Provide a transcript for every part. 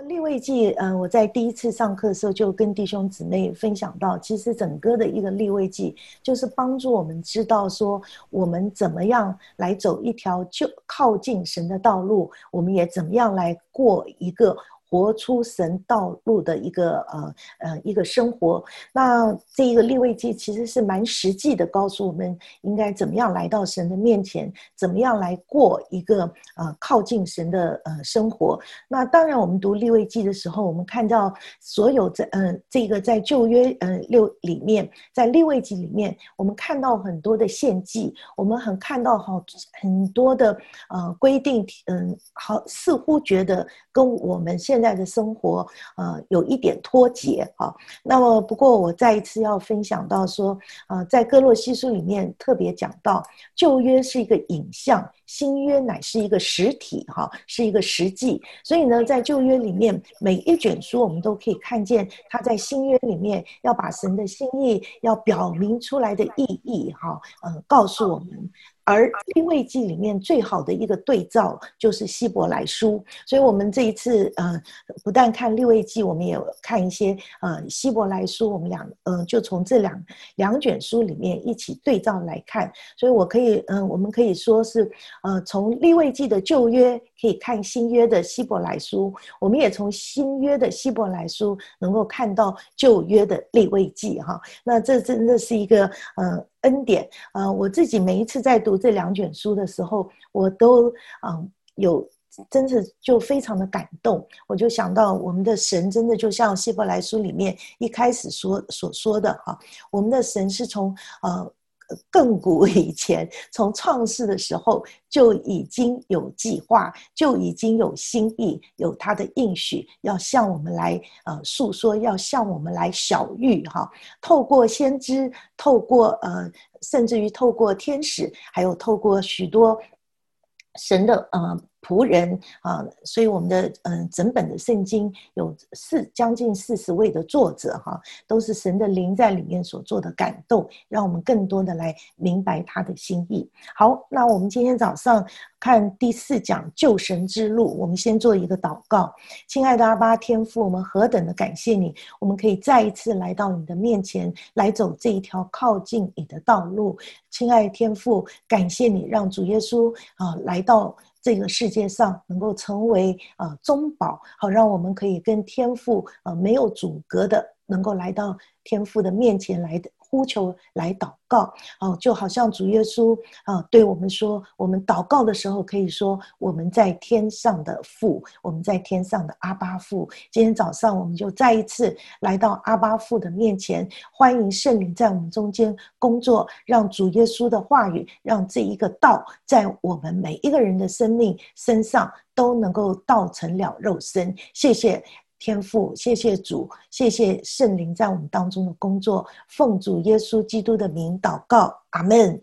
利未记，我在第一次上课的时候就跟弟兄姊妹分享到，其实整个的一个利未记，就是帮助我们知道说，我们怎么样来走一条就靠近神的道路，我们也怎么样来过一个活出神道路的一个生活。那这一个利未记其实是蛮实际的，告诉我们应该怎么样来到神的面前，怎么样来过一个靠近神的生活。那当然，我们读利未记的时候，我们看到所有这个在旧约里面，在利未记里面，我们看到很多的献祭，我们看到很多的规定，好似乎觉得跟我们现在的生活有一点脱节哈。那么不过我再一次要分享到说，在哥罗西书里面特别讲到，旧约是一个影像，新约乃是一个实体哈，是一个实际。所以呢，在旧约里面每一卷书我们都可以看见，它在新约里面要把神的心意要表明出来的意义哈，告诉我们。而利未记里面最好的一个对照就是希伯来书，所以我们这一次不但看利未记，我们也看一些希伯来书，我们就从这两卷书里面一起对照来看。所以我们可以说是从利未记的旧约可以看新约的希伯来书，我们也从新约的希伯来书能够看到旧约的利未记哈。那这真的是一个恩典。我自己每一次在读这两卷书的时候，我都有真是就非常的感动。我就想到我们的神真的就像希伯来书里面一开始所说的哈，我们的神是从亘古以前，从创世的时候就已经有计划，就已经有心意，有他的应许，要向我们来诉说，要向我们来晓谕哈。透过先知，透过甚至于透过天使，还有透过许多神的仆人所以我们的整本的圣经有将近40位的作者哈，都是神的灵在里面所做的感动，让我们更多的来明白他的心意。好，那我们今天早上看第4讲救神之路，我们先做一个祷告。亲爱的阿爸天父，我们何等的感谢你，我们可以再一次来到你的面前，来走这一条靠近你的道路。亲爱的天父，感谢你让主耶稣来到这个世界上，能够成为中保，好让我们可以跟天父没有阻隔的，能够来到天父的面前来呼求来祷告就好像主耶稣对我们说，我们祷告的时候可以说我们在天上的父，我们在天上的阿爸父。今天早上我们就再一次来到阿爸父的面前，欢迎圣灵在我们中间工作，让主耶稣的话语，让这一个道在我们每一个人的生命身上都能够道成了肉身。谢谢天父，谢谢主，谢谢圣灵在我们当中的工作，奉主耶稣基督的名祷告，阿们。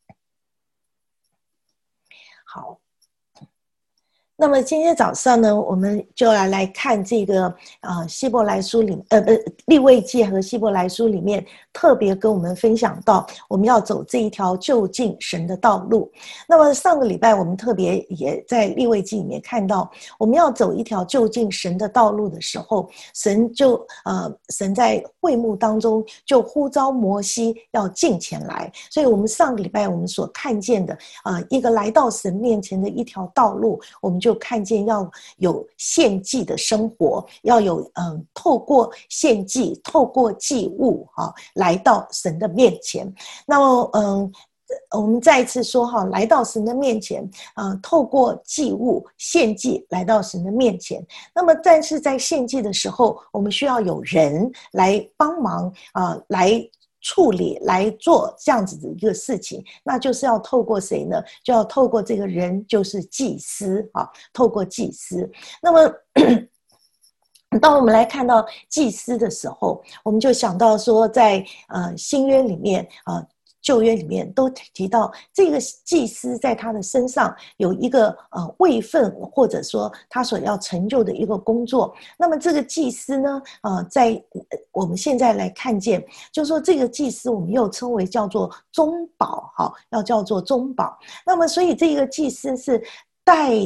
好，那么今天早上呢，我们就来看这个希伯来书里利未记和希伯来书里面特别跟我们分享到，我们要走这一条就近神的道路。那么上个礼拜我们特别也在利未记里面看到，我们要走一条就近神的道路的时候，神在会幕当中就呼召摩西要近前来。所以我们上个礼拜我们所看见的一个来到神面前的一条道路，我们就看见要有献祭的生活，要有透过献祭，透过祭物来到神的面前。那么我们再一次说来到神的面前透过祭物献祭来到神的面前。那么但是在献祭的时候，我们需要有人来帮忙来处理，来做这样子的一个事情。那就是要透过谁呢？就要透过这个人，就是祭司透过祭司。那么当我们来看到祭司的时候，我们就想到说在新约里面旧约里面都提到这个祭司在他的身上有一个位分，或者说他所要成就的一个工作。那么这个祭司呢在我们现在来看见，就是说这个祭司我们又称为叫做中保要叫做中保。那么所以这个祭司是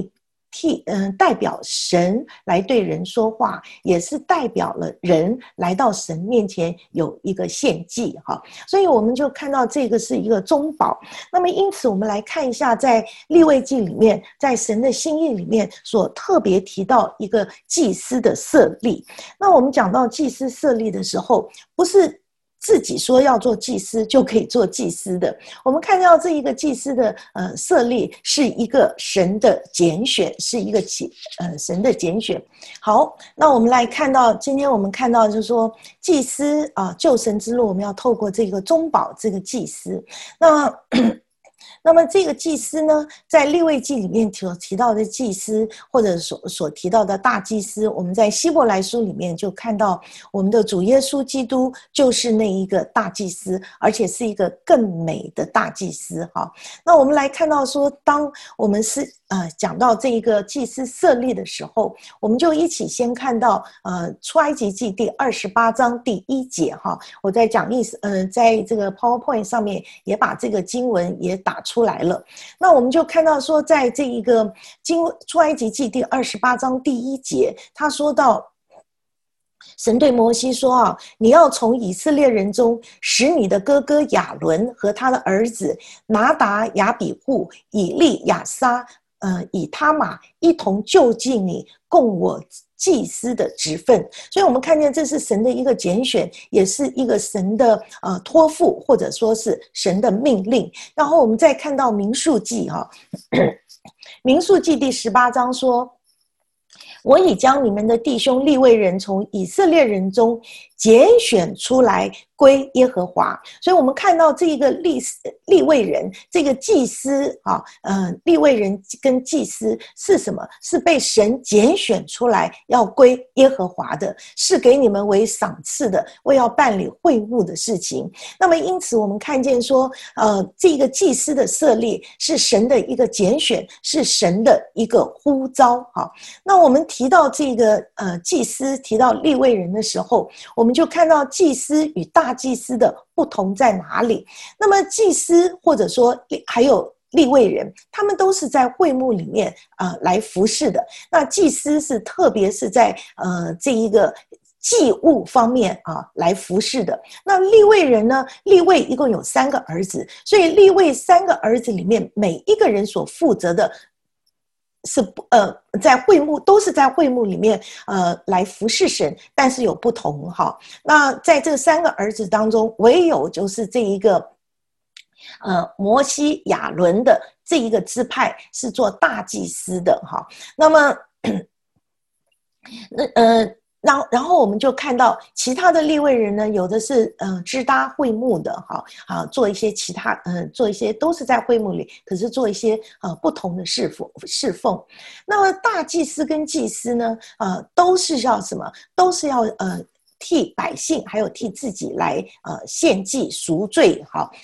代表神来对人说话，也是代表了人来到神面前有一个献祭哈。所以我们就看到这个是一个中保。那么因此我们来看一下，在利未记里面，在神的心意里面所特别提到一个祭司的设立。那我们讲到祭司设立的时候，不是自己说要做祭司就可以做祭司的。我们看到这一个祭司的设立是一个神的拣选，是一个神的拣选。好，那我们来看到，今天我们看到就是说祭司救神之路，我们要透过这个中保这个祭司。那么这个祭司呢，在利未记里面所提到的祭司，或者所提到的大祭司，我们在希伯来书里面就看到我们的主耶稣基督就是那一个大祭司，而且是一个更美的大祭司哈。那我们来看到说，当我们是讲到这一个祭司设立的时候，我们就一起先看到出埃及记第28章第1节哈。我在讲义在这个 PowerPoint 上面也把这个经文也打出来了。那我们就看到说，在这一个出埃及记第28章第1节，他说到神对摩西说你要从以色列人中使你的哥哥亚伦和他的儿子拿达、亚比户、以利亚撒、以他玛一同就近你，供我祭司的职分。所以我们看见这是神的一个拣选，也是一个神的托付，或者说是神的命令。然后我们再看到民数记民数记第18章说，我已将你们的弟兄利未人从以色列人中拣选出来归耶和华。所以我们看到这个利未人，这个祭司利未人跟祭司是什么？是被神拣选出来要归耶和华的，是给你们为赏赐的，为要办理会幕的事情。那么因此我们看见说这个祭司的设立是神的一个拣选，是神的一个呼召。那我们提到这个祭司，提到利未人的时候，我们就看到祭司与大祭司的不同在哪里。那么祭司或者说还有利未人，他们都是在会幕里面来服侍的。那祭司是特别是在这一个祭物方面来服侍的。那利未人呢，利未一共有3个儿子，所以利未3个儿子里面每一个人所负责的是在会幕，都是在会幕里面来服侍神，但是有不同哈。那在这3个儿子当中，唯有就是这一个摩西亚伦的这一个支派是做大祭司的哈。那么然后我们就看到其他的利未人呢，有的是支搭会幕的做一些其他做一些都是在会幕里，可是做一些不同的侍奉。那么大祭司跟祭司呢都是要什么？都是要替百姓还有替自己来献祭赎罪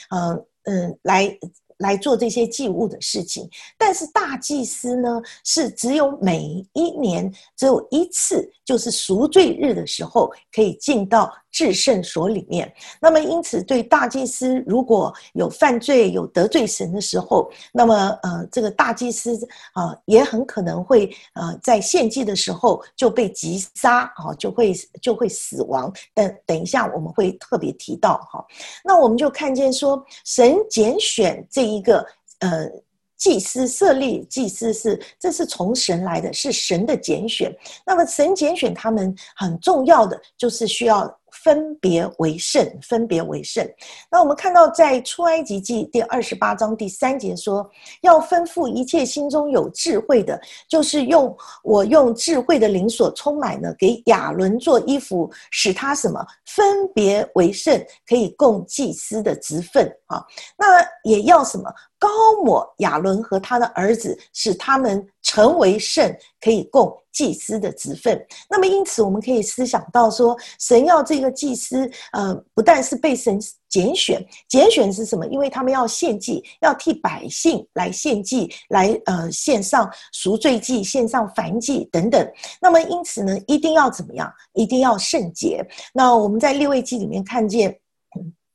来做这些祭物的事情。但是大祭司呢，是只有每一年只有一次，就是赎罪日的时候可以进到至圣所里面。那么因此对大祭司如果有犯罪有得罪神的时候，那么这个大祭司也很可能会在献祭的时候就被击杀就会死亡。等一下我们会特别提到那我们就看见说，神拣选这一个祭司设立祭司这是从神来的，是神的拣选。那么神拣选他们很重要的就是需要分别为圣。那我们看到在出埃及记第28章第3节说，要吩咐一切心中有智慧的，就是我用智慧的灵所充满的，给亚伦做衣服，使他什么？分别为圣，可以供祭司的职分那也要什么？膏抹亚伦和他的儿子，使他们成为圣，可以供祭司的职分。那么因此我们可以思想到说，神要这个祭司不但是被神拣选是什么？因为他们要献祭，要替百姓来献祭，来献上赎罪祭，献上燔祭等等。那么因此呢，一定要怎么样？一定要圣洁。那我们在利未记里面看见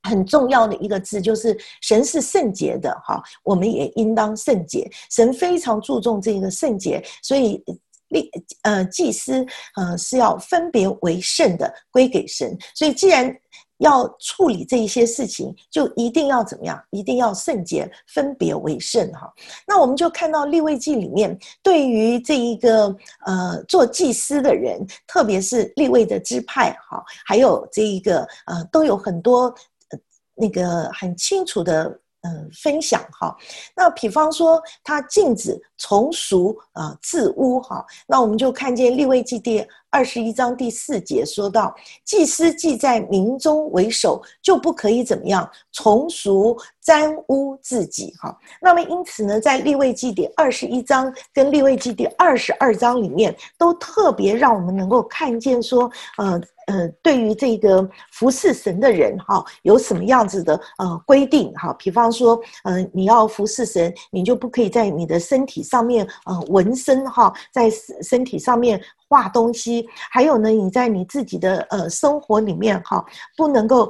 很重要的一个字，就是神是圣洁的哈，我们也应当圣洁。神非常注重这个圣洁，所以祭司是要分别为圣的，归给神。所以既然要处理这一些事情，就一定要怎么样？一定要圣洁，分别为圣哈。那我们就看到利未记里面，对于这一个做祭司的人，特别是利未的支派哈，还有这一个都有很多那个很清楚的分享哈。那比方说他禁止从俗自污哈，那我们就看见利未记第21章第4节说到，祭司既在民中为首，就不可以怎么样从俗沾污自己哈。那么因此呢，在利未记第21章跟利未记第22章里面，都特别让我们能够看见说对于这个服侍神的人哈，有什么样子的规定哈？比方说你要服侍神，你就不可以在你的身体上面纹身哈，在身体上面画东西，还有呢，你在你自己的生活里面哈，不能够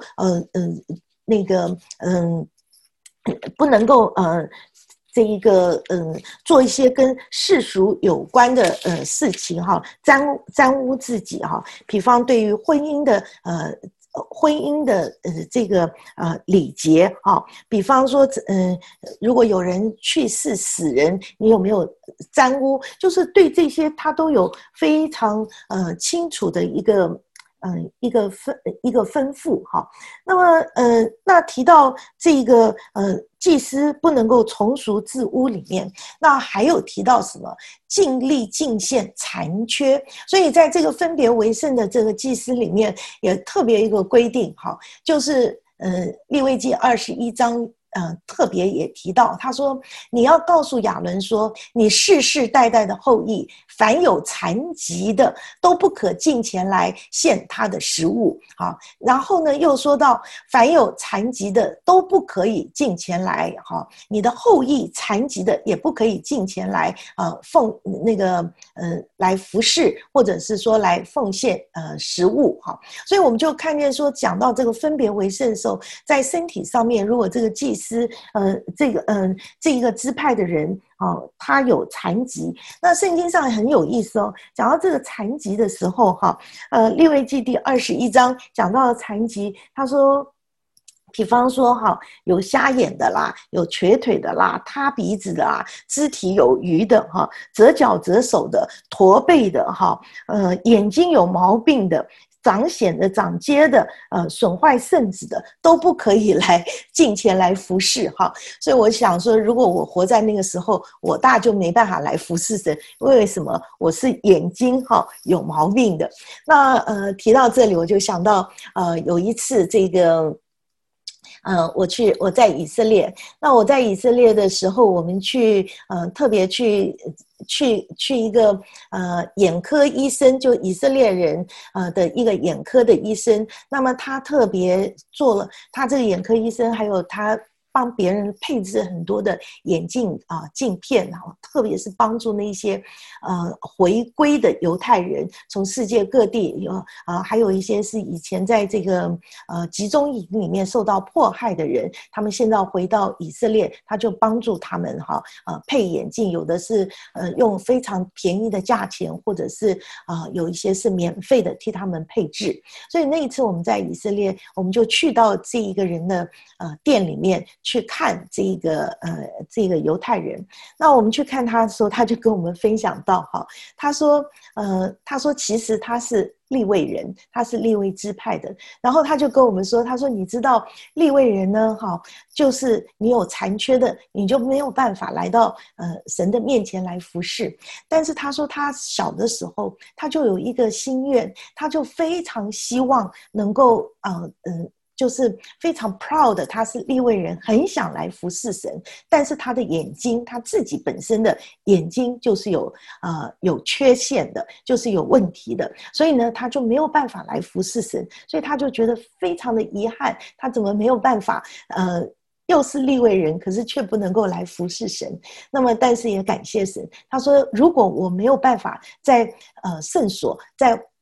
不能够这一个做一些跟世俗有关的事情哈，沾污自己哈。比方对于婚姻的这个礼节哈，比方说如果有人去世死人，你有没有沾污？就是对这些他都有非常清楚的一个吩咐哈。那么那提到这个祭司不能够从俗自污里面，那还有提到什么？尽力尽献残缺。所以在这个分别为圣的这个祭司里面，也特别一个规定哈，就是利未记21章。特别也提到，他说你要告诉亚伦说，你世世代代的后裔，凡有残疾的都不可进前来献他的食物。好，然后呢又说到，凡有残疾的都不可以进前来，好，你的后裔残疾的也不可以进前来来服侍，或者是说来奉献食物。好，所以我们就看见说，讲到这个分别为圣的时候，在身体上面，如果这个祭司这一个支派的人他有残疾，那圣经上很有意思哦。讲到这个残疾的时候利未记第21章讲到残疾，他说比方说有瞎眼的啦，有瘸腿的啦，塌鼻子的啦，肢体有余的折脚折手的，驼背的眼睛有毛病的，长癣的，长疖的，损坏圣子的，都不可以来进前来服侍哈。所以我想说，如果我活在那个时候，我大就没办法来服侍神。为什么？我是眼睛有毛病的。那提到这里，我就想到有一次这个。我在以色列，那我在以色列的时候，我们特别去一个眼科医生，就以色列人的一个眼科的医生，那么他特别做了，他这个眼科医生还有他帮别人配置很多的眼镜镜片，特别是帮助那些回归的犹太人，从世界各地还有一些是以前在这个集中营里面受到迫害的人，他们现在回到以色列，他就帮助他们配眼镜，有的是用非常便宜的价钱，或者是有一些是免费的替他们配置。所以那一次我们在以色列，我们就去到这一个人的店里面去看这个犹太人。那我们去看他的时候，他就跟我们分享到他说其实他是利未人，他是利未支派的。然后他就跟我们说，他说你知道利未人呢就是你有残缺的，你就没有办法来到神的面前来服侍。但是他说他小的时候，他就有一个心愿，他就非常希望能够就是非常 proud， 他是利未人，很想来服侍神，但是他的眼睛，他自己本身的眼睛就是有缺陷的，就是有问题的，所以呢，他就没有办法来服侍神，所以他就觉得非常的遗憾，他怎么没有办法又是利未人，可是却不能够来服侍神。那么但是也感谢神，他说如果我没有办法在圣所，在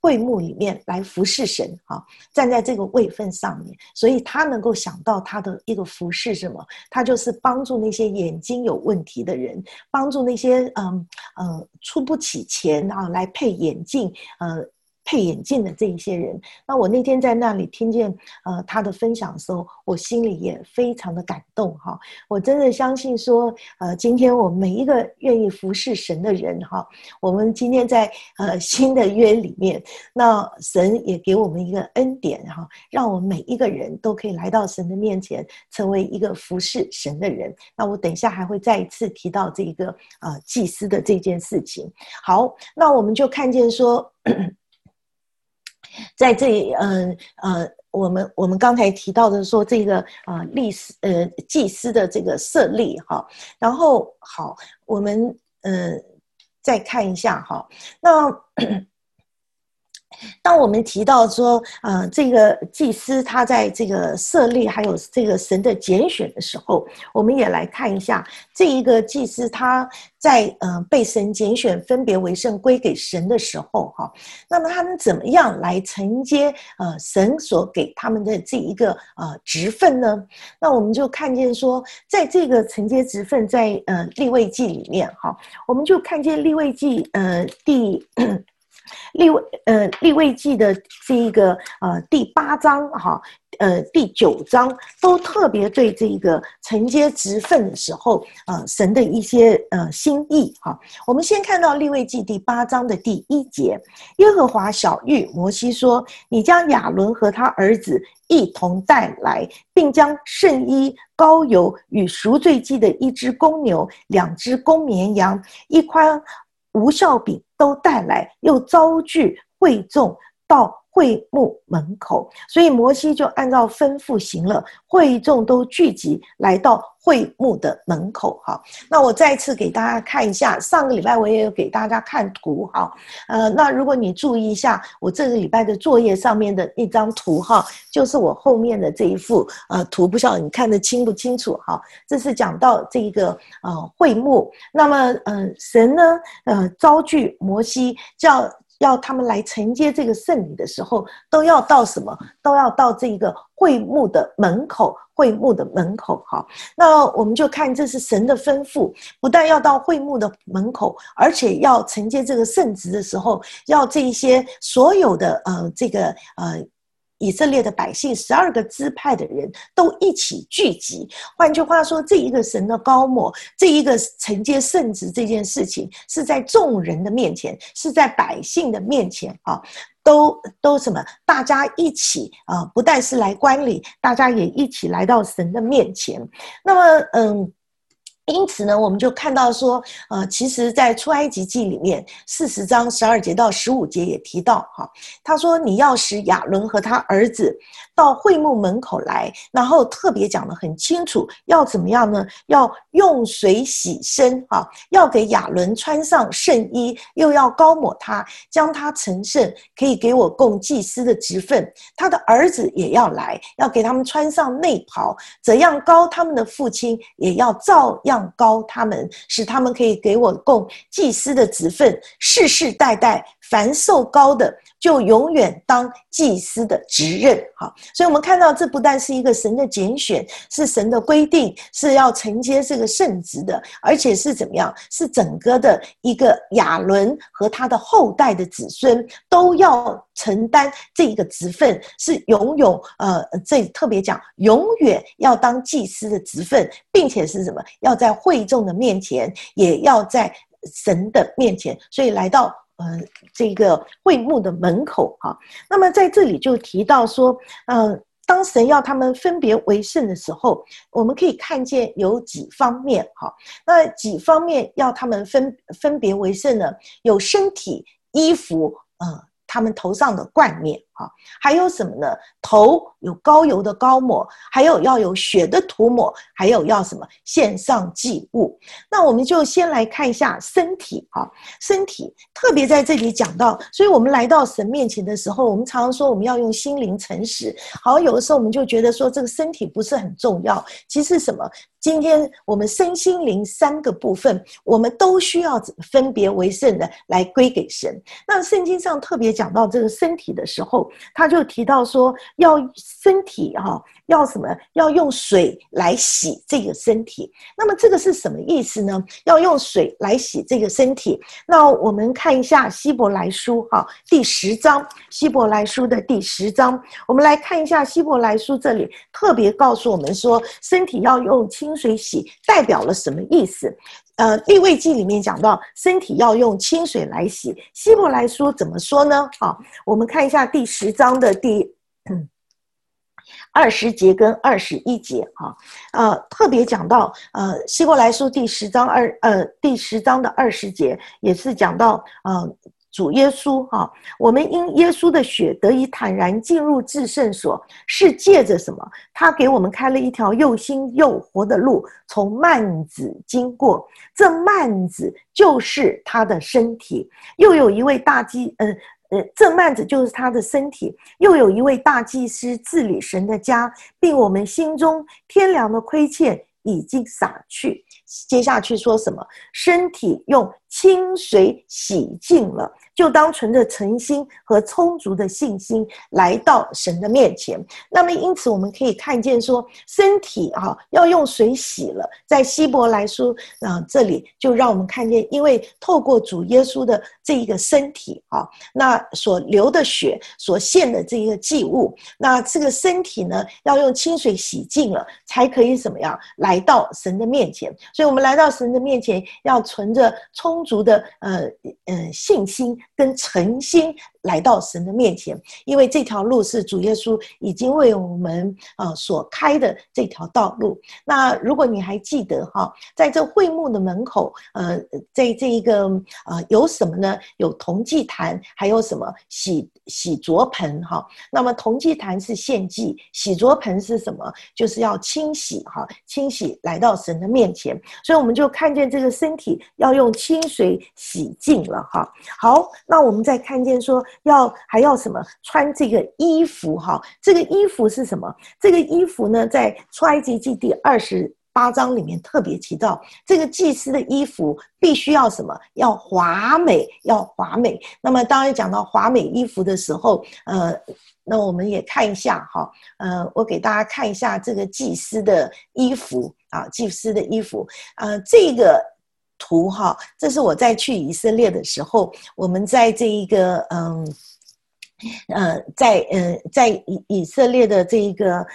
会幕里面来服侍神啊，站在这个位分上面，所以他能够想到他的一个服侍什么？他就是帮助那些眼睛有问题的人，帮助那些出不起钱啊来配眼镜的这一些人。那我那天在那里听见他的分享的时候，我心里也非常的感动哈。我真的相信说今天我们每一个愿意服侍神的人哈，我们今天在新的约里面，那神也给我们一个恩典哈，让我们每一个人都可以来到神的面前，成为一个服侍神的人。那我等一下还会再一次提到这个祭司的这件事情。好，那我们就看见说在这里我们刚才提到的说这个祭司的这个设立哈，然后好，我们再看一下哈，那当我们提到说这个祭司他在这个设立还有这个神的拣选的时候，我们也来看一下这一个祭司他在被神拣选分别为圣归给神的时候哈，那么他们怎么样来承接神所给他们的这一个职分呢？那我们就看见说在这个承接职分在利未记里面哈，我们就看见利未记利未记的这一个第8章哈，第9章都特别对这个承接职分的时候神的一些心意哈。我们先看到利未记第8章的第1节，耶和华晓谕摩西说：“你将亚伦和他儿子一同带来，并将圣衣、膏油与赎罪祭的1只公牛、2只公绵羊、1筐无酵饼都带来，又招聚会众到会幕门口。”所以摩西就按照吩咐行了，会众都聚集来到会幕的门口哈。那我再次给大家看一下，上个礼拜我也有给大家看图哈。那如果你注意一下我这个礼拜的作业上面的一张图哈，就是我后面的这一幅图，不晓得你看得清不清楚哈。这是讲到这个会幕，那么神呢召聚摩西要他们来承接这个圣礼的时候，都要到什么？都要到这个会幕的门口。会幕的门口哈，那我们就看这是神的吩咐，不但要到会幕的门口，而且要承接这个圣职的时候，要这一些所有的以色列的百姓12个支派的人都一起聚集。换句话说，这一个神的膏抹，这一个承接圣职这件事情，是在众人的面前，是在百姓的面前啊，都什么？大家一起不但是来观礼，大家也一起来到神的面前。那么因此呢，我们就看到说其实在出埃及记里面40章12节到15节也提到哈，他说你要使亚伦和他儿子到会幕门口来，然后特别讲得很清楚，要怎么样呢？要用水洗身啊，要给亚伦穿上圣衣，又要膏抹他，将他成圣，可以给我供祭司的职分。他的儿子也要来，要给他们穿上内袍，怎样膏他们的父亲，也要照样膏他们，使他们可以给我供祭司的职分。世世代代凡受膏的，就永远当祭司的职任。好，所以我们看到这不但是一个神的拣选，是神的规定，是要承接这个圣职的，而且是怎么样？是整个的一个亚伦和他的后代的子孙都要承担这一个职分，是这特别讲永远要当祭司的职分，并且是什么？要在会众的面前，也要在神的面前，所以来到这个会幕的门口哈。那么在这里就提到说当神要他们分别为圣的时候，我们可以看见有几方面哈。那几方面要他们分别为圣呢？有身体、衣服他们头上的冠冕哈，还有什么呢？头有膏油的膏抹，还有要有血的涂抹，还有要什么？献上祭物。那我们就先来看一下身体哈，身体特别在这里讲到，所以我们来到神面前的时候，我们常常说我们要用心灵诚实。好，有的时候我们就觉得说这个身体不是很重要，其实什么？今天我们身心灵三个部分，我们都需要分别为圣的来归给神。那圣经上特别讲到这个身体的时候，他就提到说要身体要什么？要用水来洗这个身体。那么这个是什么意思呢？要用水来洗这个身体。那我们看一下希伯来书第10章，希伯来书的第10章，我们来看一下希伯来书这里特别告诉我们说，身体要用清水洗，代表了什么意思？利未记里面讲到身体要用清水来洗，希伯来书怎么说呢？我们看一下第10章的第20节跟21节特别讲到希伯来书第10章的20节也是讲到主耶稣我们因耶稣的血得以坦然进入至圣所，是借着什么？他给我们开了一条又新又活的路，从幔子经过。这幔子就是他的身体，又有一位这幔子就是他的身体，又有一位大祭司治理神的家，并我们心中天良的亏欠已经洒去。接下去说什么？身体用清水洗净了，就当存着诚心和充足的信心来到神的面前。那么因此我们可以看见说，身体要用水洗了。在希伯来书这里就让我们看见，因为透过主耶稣的这一个身体那所流的血所献的这个祭物，那这个身体呢要用清水洗净了，才可以怎么样来到神的面前。所以我们来到神的面前要存着充足的信心跟诚心来到神的面前，因为这条路是主耶稣已经为我们所开的这条道路。那如果你还记得在这会幕的门口在这一个有什么呢？有铜祭坛，还有什么洗濯盆那么铜祭坛是献祭，洗濯盆是什么？就是要清洗清洗来到神的面前。所以我们就看见这个身体要用清水洗净了好，那我们再看见说还要什么？穿这个衣服这个衣服是什么？这个衣服呢，在出埃及记第28章里面特别提到，这个祭司的衣服必须要什么？要华美，要华美。那么当然讲到华美衣服的时候那我们也看一下我给大家看一下这个祭司的衣服祭司的衣服这个图这是我在去以色列的时候，我们在这一个在以色列的这一个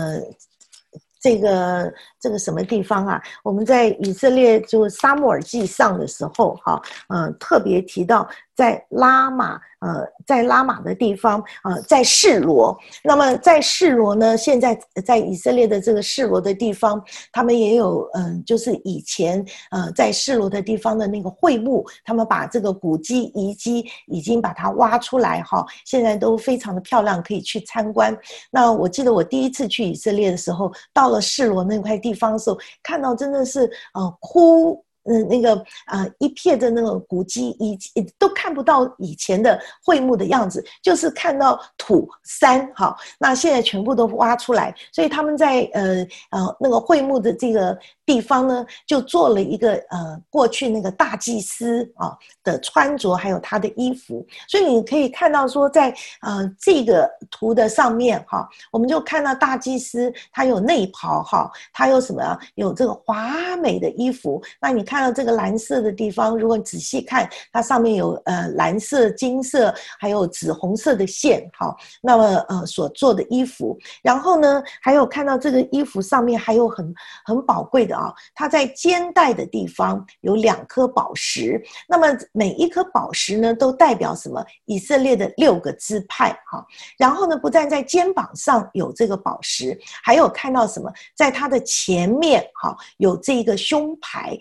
这个什么地方我们在以色列就撒母耳记上的时候特别提到在拉玛的地方在示罗。那么在示罗呢，现在在以色列的这个示罗的地方，他们也有就是以前在示罗的地方的那个会幕，他们把这个古迹遗迹已经把它挖出来现在都非常的漂亮，可以去参观。那我记得我第一次去以色列的时候，到了示罗那块地方的时候，看到真的是那个一片的那个古迹都看不到以前的会幕的样子，就是看到土山那现在全部都挖出来，所以他们在那个会幕的这个地方呢，就做了一个过去那个大祭司的穿着，还有他的衣服。所以你可以看到说，在这个图的上面我们就看到大祭司他有内袍他有什么有这个华美的衣服。那你看到这个蓝色的地方，如果你仔细看，它上面有蓝色、金色，还有紫红色的线那么所做的衣服。然后呢，还有看到这个衣服上面还有很宝贵的它在肩带的地方有2颗宝石。那么每一颗宝石呢，都代表什么？以色列的6个支派然后呢，不但在肩膀上有这个宝石，还有看到什么？在它的前面有这个胸牌。这个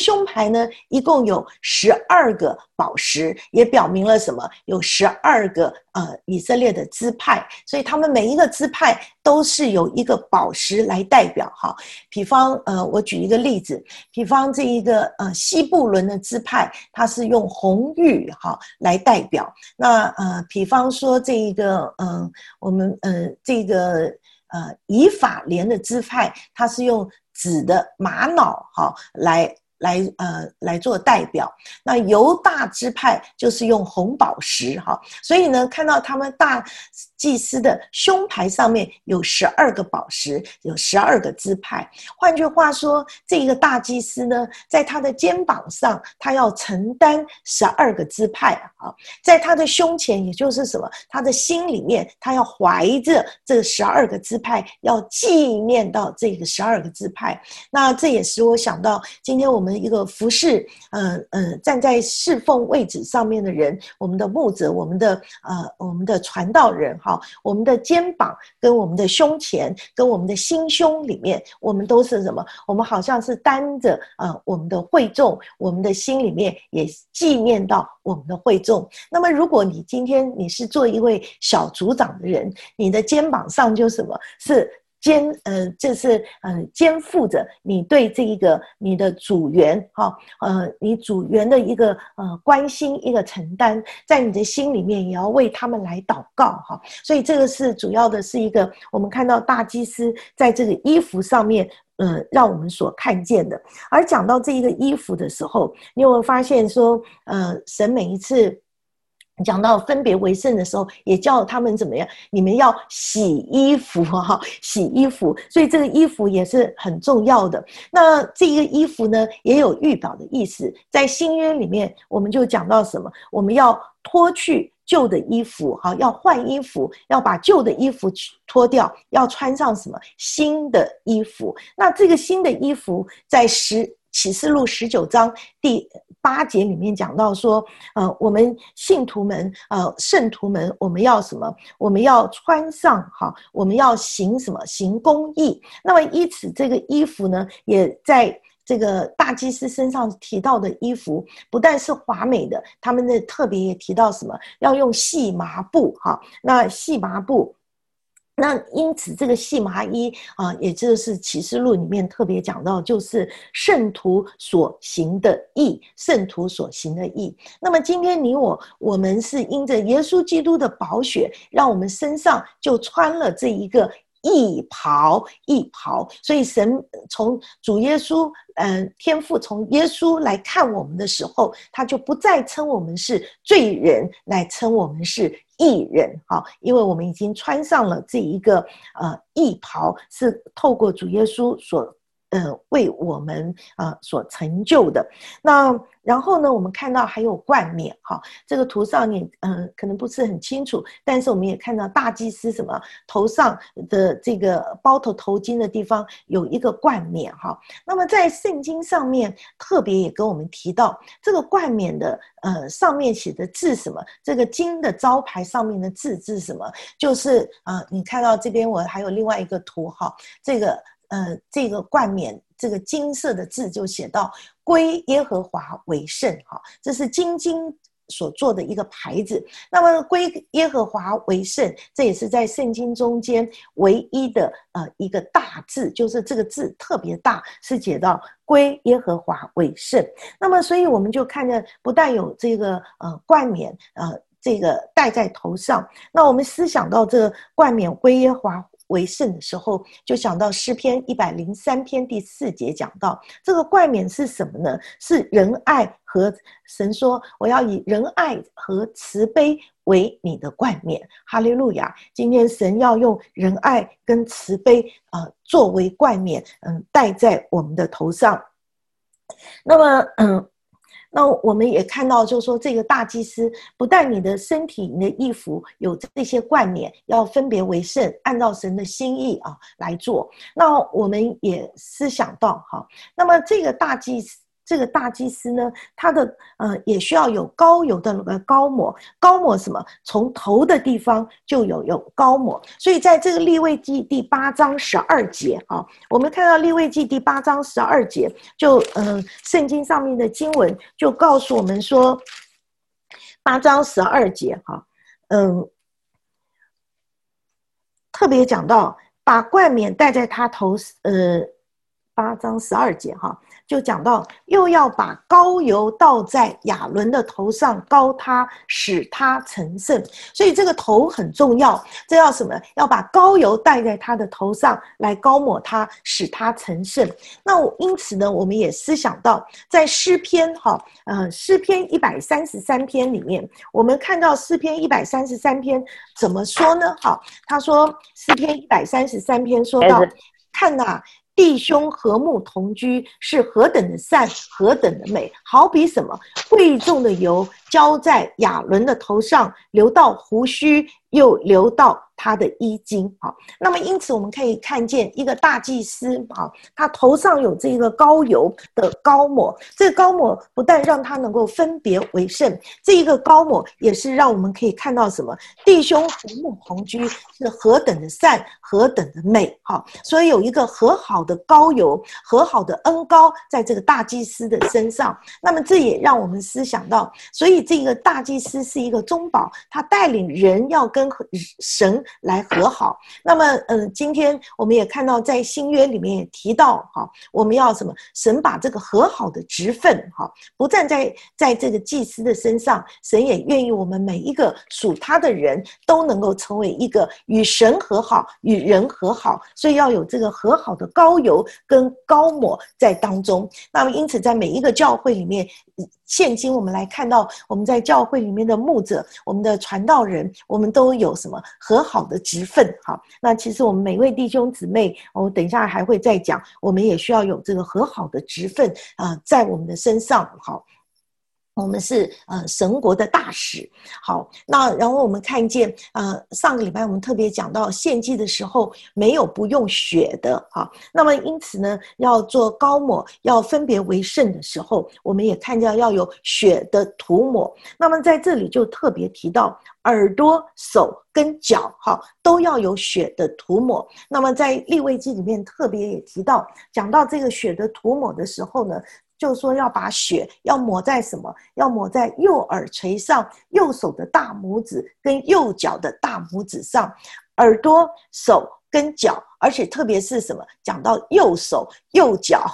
胸牌呢，一共有12个宝石，也表明了什么？有12个以色列的支派，所以他们每一个支派都是有一个宝石来代表哈。比方我举一个例子，比方这一个西布伦的支派，它是用红玉哈来代表。那比方说这一个我们这个以法莲的支派，它是用紫的玛瑙哈来做代表。那犹大支派就是用红宝石哈，所以呢，看到他们大祭司的胸牌上面有12个宝石，有12个支派。换句话说，这个大祭司呢，在他的肩膀上，他要承担12个支派啊，在他的胸前，也就是什么，他的心里面，他要怀着这12个支派，要纪念到这个12个支派。那这也使我想到，今天我们一个服侍站在侍奉位置上面的人，我们的牧者，我们的传道人哈，我们的肩膀跟我们的胸前跟我们的心胸里面，我们都是什么？我们好像是担着我们的会众，我们的心里面也纪念到我们的会众。那么如果你今天你是做一位小组长的人，你的肩膀上就什么是就是肩负着你对这一个你的组员哈你组员的一个关心一个承担，在你的心里面也要为他们来祷告哈。所以这个是主要的是一个我们看到大祭司在这个衣服上面让我们所看见的。而讲到这一个衣服的时候，你有没有发现说神每一次讲到分别为圣的时候，也叫他们怎么样？你们要洗衣服哈，洗衣服。所以这个衣服也是很重要的。那这个衣服呢，也有预表的意思。在新约里面，我们就讲到什么？我们要脱去旧的衣服，哈，要换衣服，要把旧的衣服脱掉，要穿上什么？新的衣服。那这个新的衣服，在启示录19章第8节里面讲到说，我们信徒们，圣徒们，我们要什么？我们要穿上哈，我们要行什么？行公义。那么因此，这个衣服呢，也在这个大祭司身上提到的衣服，不但是华美的，他们的特别也提到什么？要用细麻布哈。那细麻布。那因此这个细麻衣也就是启示录里面特别讲到，就是圣徒所行的义，圣徒所行的义。那么今天我们是因着耶稣基督的宝血，让我们身上就穿了这一个义袍。所以神从主耶稣天父从耶稣来看我们的时候，他就不再称我们是罪人，来称我们是义人，因为我们已经穿上了这一个义袍，是透过主耶稣所为我们所成就的。那然后呢，我们看到还有冠冕哈，这个图上你可能不是很清楚，但是我们也看到大祭司什么头上的这个包头巾的地方有一个冠冕哈。那么在圣经上面特别也跟我们提到，这个冠冕的上面写的字什么？这个金的招牌上面的字是什么？就是你看到这边我还有另外一个图哈，这个冠冕这个金色的字就写到归耶和华为圣哈，这是金所做的一个牌子。那么归耶和华为圣，这也是在圣经中间唯一的一个大字，就是这个字特别大，是写到归耶和华为圣。那么所以我们就看见不但有这个冠冕这个戴在头上，那我们思想到这个冠冕归耶和华为圣的时候，就想到诗篇103篇第4节讲到，这个冠冕是什么呢？是仁爱和神说，我要以仁爱和慈悲为你的冠冕。哈利路亚！今天神要用仁爱跟慈悲作为冠冕，戴在我们的头上。那么那我们也看到，就是说这个大祭司不但你的身体、你的衣服有这些冠冕，要分别为圣，按照神的心意来做。那我们也思想到那么这个大祭司这个大祭司呢，他的也需要有膏油的膏抹，膏抹什么？从头的地方就有膏抹，所以在这个利未记第8章12节啊，我们看到利未记第8章12节，就圣经上面的经文就告诉我们说，8章12节哈，特别讲到把冠冕戴在他头，8章12节哈，就讲到又要把膏油倒在亚伦的头上，膏他，使他成圣。所以这个头很重要，这要什么？要把膏油戴在他的头上，来膏抹他，使他成圣。那因此呢，我们也思想到，在诗篇诗篇133篇里面，我们看到诗篇133篇怎么说呢？他说诗篇133篇说到，看哪，弟兄和睦同居是何等的善，何等的美，好比什么？贵重的油浇在亚伦的头上，流到胡须，又流到他的衣襟。那么因此我们可以看见一个大祭司他头上有这个膏油的膏抹，这个膏抹不但让他能够分别为圣，这一个膏抹也是让我们可以看到什么？弟兄和睦同居是何等的善，何等的美。所以有一个和好的膏油，和好的恩膏在这个大祭司的身上。那么这也让我们思想到，所以这个大祭司是一个中保，他带领人要跟神来和好。那么今天我们也看到在新约里面也提到我们要什么？神把这个和好的职分不站在这个祭司的身上，神也愿意我们每一个属他的人都能够成为一个与神和好，与人和好，所以要有这个和好的膏油跟膏抹在当中。那么因此在每一个教会里面，现今我们来看到我们在教会里面的牧者，我们的传道人，我们都有什么和好的职分。那其实我们每位弟兄姊妹，我等一下还会再讲，我们也需要有这个和好的职分在我们的身上。我们是神国的大使。好，那然后我们看见上个礼拜我们特别讲到献祭的时候没有不用血的那么因此呢，要做膏抹，要分别为圣的时候，我们也看见要有血的涂抹。那么在这里就特别提到耳朵、手跟脚都要有血的涂抹。那么在利未记里面特别也提到，讲到这个血的涂抹的时候呢，就说要把血要抹在什么？要抹在右耳垂上，右手的大拇指跟右脚的大拇指上，耳朵、手跟脚，而且特别是什么？讲到右手、右脚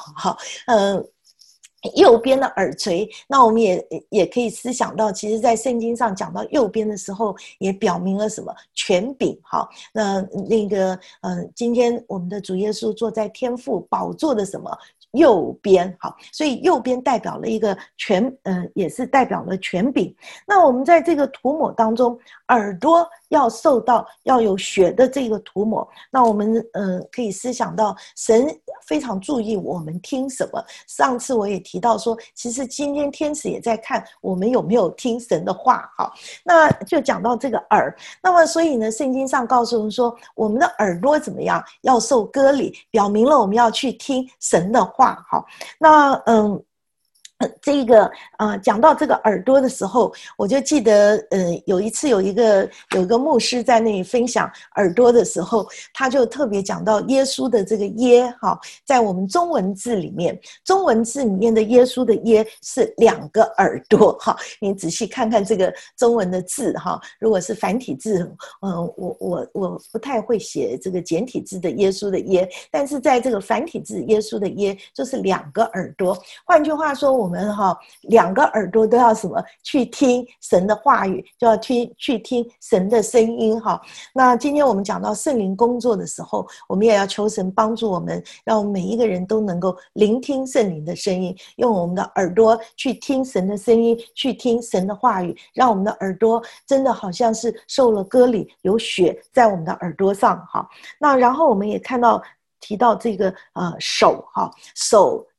右边的耳垂。那我们也可以思想到，其实在圣经上讲到右边的时候，也表明了什么？权柄。那个今天我们的主耶稣坐在天父宝座的什么？右边。所以右边代表了一个也是代表了权柄。那我们在这个涂抹当中，耳朵要受到要有血的这个涂抹。那我们可以思想到神非常注意我们听什么。上次我也提到说，其实今天天使也在看我们有没有听神的话。那就讲到这个耳。那么所以呢，圣经上告诉我们说，我们的耳朵怎么样？要受割礼，表明了我们要去听神的话。那这个讲到这个耳朵的时候，我就记得有一次有一个牧师在那里分享耳朵的时候，他就特别讲到耶稣的这个耶在我们中文字里面的耶稣的耶是2个耳朵你仔细看看这个中文的字如果是繁体字我不太会写这个简体字的耶稣的耶，但是在这个繁体字耶稣的耶就是2个耳朵。换句话说，我们2个耳朵都要什么？去听神的话语，就要去听神的声音那今天我们讲到圣灵工作的时候，我们也要求神帮助我们，让我们每一个人都能够聆听圣灵的声音，用我们的耳朵去听神的声音，去听神的话语，让我们的耳朵真的好像是受了割礼，有血在我们的耳朵上那然后我们也看到提到这个手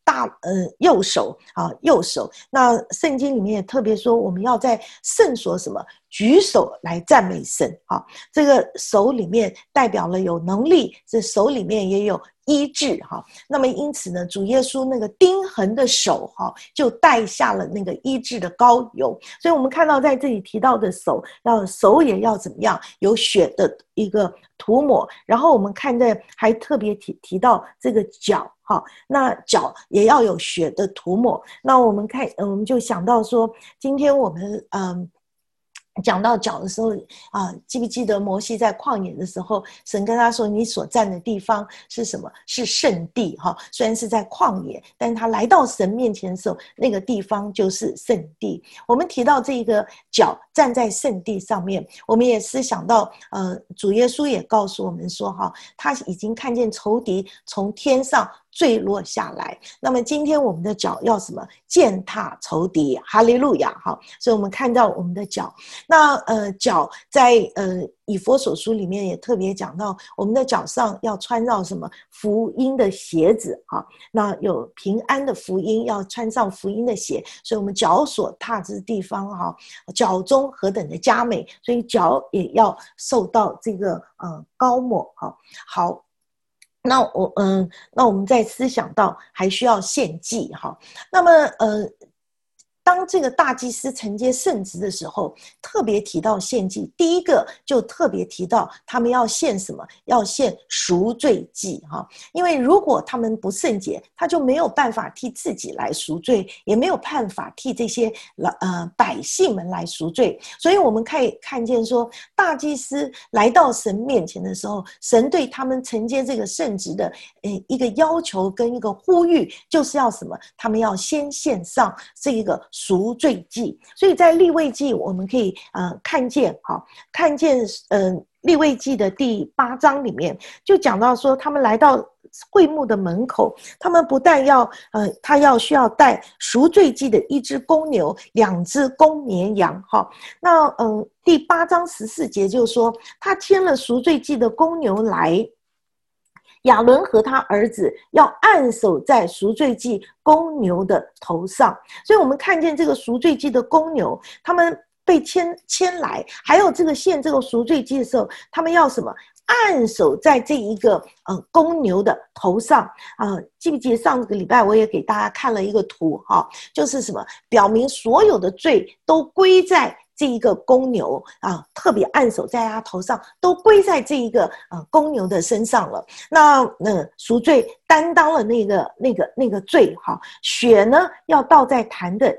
右手啊，右手。那圣经里面也特别说，我们要在圣所什么举手来赞美神啊。这个手里面代表了有能力，这手里面也有医治哈。那么因此呢，主耶稣那个钉痕的手哈，就带下了那个医治的膏油。所以我们看到在这里提到的手也要怎么样，有血的一个涂抹。然后我们看到还特别提到这个脚哈，那脚也要有血的涂抹。那我们就想到说，今天我们讲到脚的时候记不记得摩西在旷野的时候，神跟他说，你所站的地方是什么？是圣地哈。虽然是在旷野，但他来到神面前的时候，那个地方就是圣地。我们提到这个脚站在圣地上面，我们也思想到主耶稣也告诉我们说哈，他已经看见仇敌从天上坠落下来。那么今天我们的脚要什么？践踏仇敌，哈利路亚哈。所以我们看到我们的脚，那脚在以弗所书里面也特别讲到，我们的脚上要穿上什么？福音的鞋子哈。那有平安的福音，要穿上福音的鞋。所以我们脚所踏之地方哈，脚中何等的佳美，所以脚也要受到这个膏抹哈。好。那我们在思想到还需要献祭哈。那么当这个大祭司承接圣职的时候，特别提到献祭，第一个就特别提到他们要献什么？要献赎罪祭哈。因为如果他们不圣洁，他就没有办法替自己来赎罪，也没有办法替这些百姓们来赎罪。所以我们可以看见说，大祭司来到神面前的时候，神对他们承接这个圣职的一个要求跟一个呼吁，就是要什么？他们要先献上这一个赎罪祭。所以在利未记我们可以看见利未记的第8章里面就讲到说，他们来到会幕的门口，他们不但需要带赎罪祭的1只公牛，2只公绵羊哈。那第8章14节就说，他牵了赎罪祭的公牛来，亚伦和他儿子要按手在赎罪祭公牛的头上。所以我们看见这个赎罪祭的公牛，他们被牵来，还有这个献这个赎罪祭的时候，他们要什么？按手在这一个公牛的头上记不记得上个礼拜我也给大家看了一个图哈，就是什么？表明所有的罪都归在这一个公牛特别按手在他头上，都归在这一个公牛的身上了。那赎罪担当了那个罪哈，血呢要倒在坛的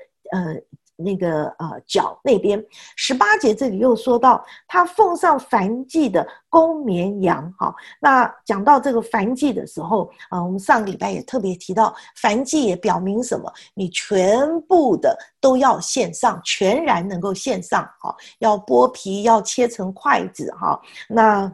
脚那边。18节这里又说到，他奉上燔祭的公绵羊哈。那讲到这个燔祭的时候我们上个礼拜也特别提到，燔祭也表明什么？你全部的都要献上，全然能够献上哈，要剥皮，要切成筷子哈。那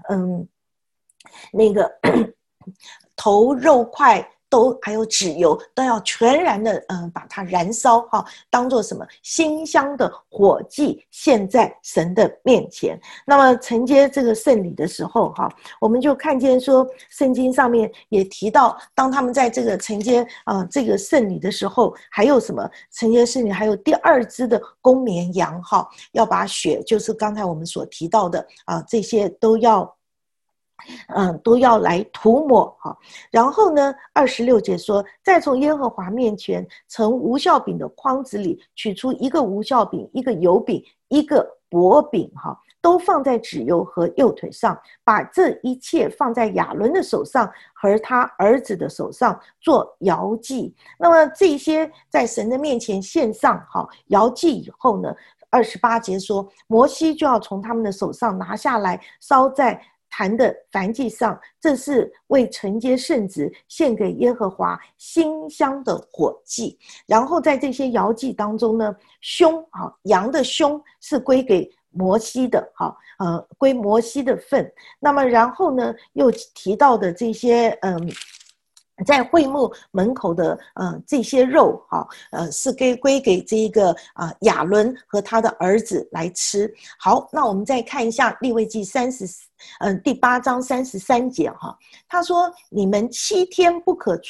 头肉块还有脂油都要全然的把它燃烧哈，当做什么？馨香的火祭献在神的面前。那么承接这个圣礼的时候哈，我们就看见说，圣经上面也提到，当他们在这个承接这个圣礼的时候，还有什么？承接圣礼还有第2只的公绵羊哈，要把血，就是刚才我们所提到的这些都要来涂抹哈。然后呢26节说，再从耶和华面前盛无酵饼的筐子里取出1个无酵饼，1个油饼，1个薄饼哈，都放在脂油和右腿上，把这一切放在亚伦的手上和他儿子的手上做摇祭。那么这些在神的面前献上摇祭以后呢，28节说，摩西就要从他们的手上拿下来，烧在坛的燔祭上，这是为承接圣职献给耶和华馨香的火祭。然后在这些摇祭当中呢，羊的胸是归给摩西的归摩西的份。那么然后呢又提到的这些在会幕门口的这些肉是归给这一个亚伦和他的儿子来吃。好，那我们再看一下利未记第8章33节他说，你们7天不可出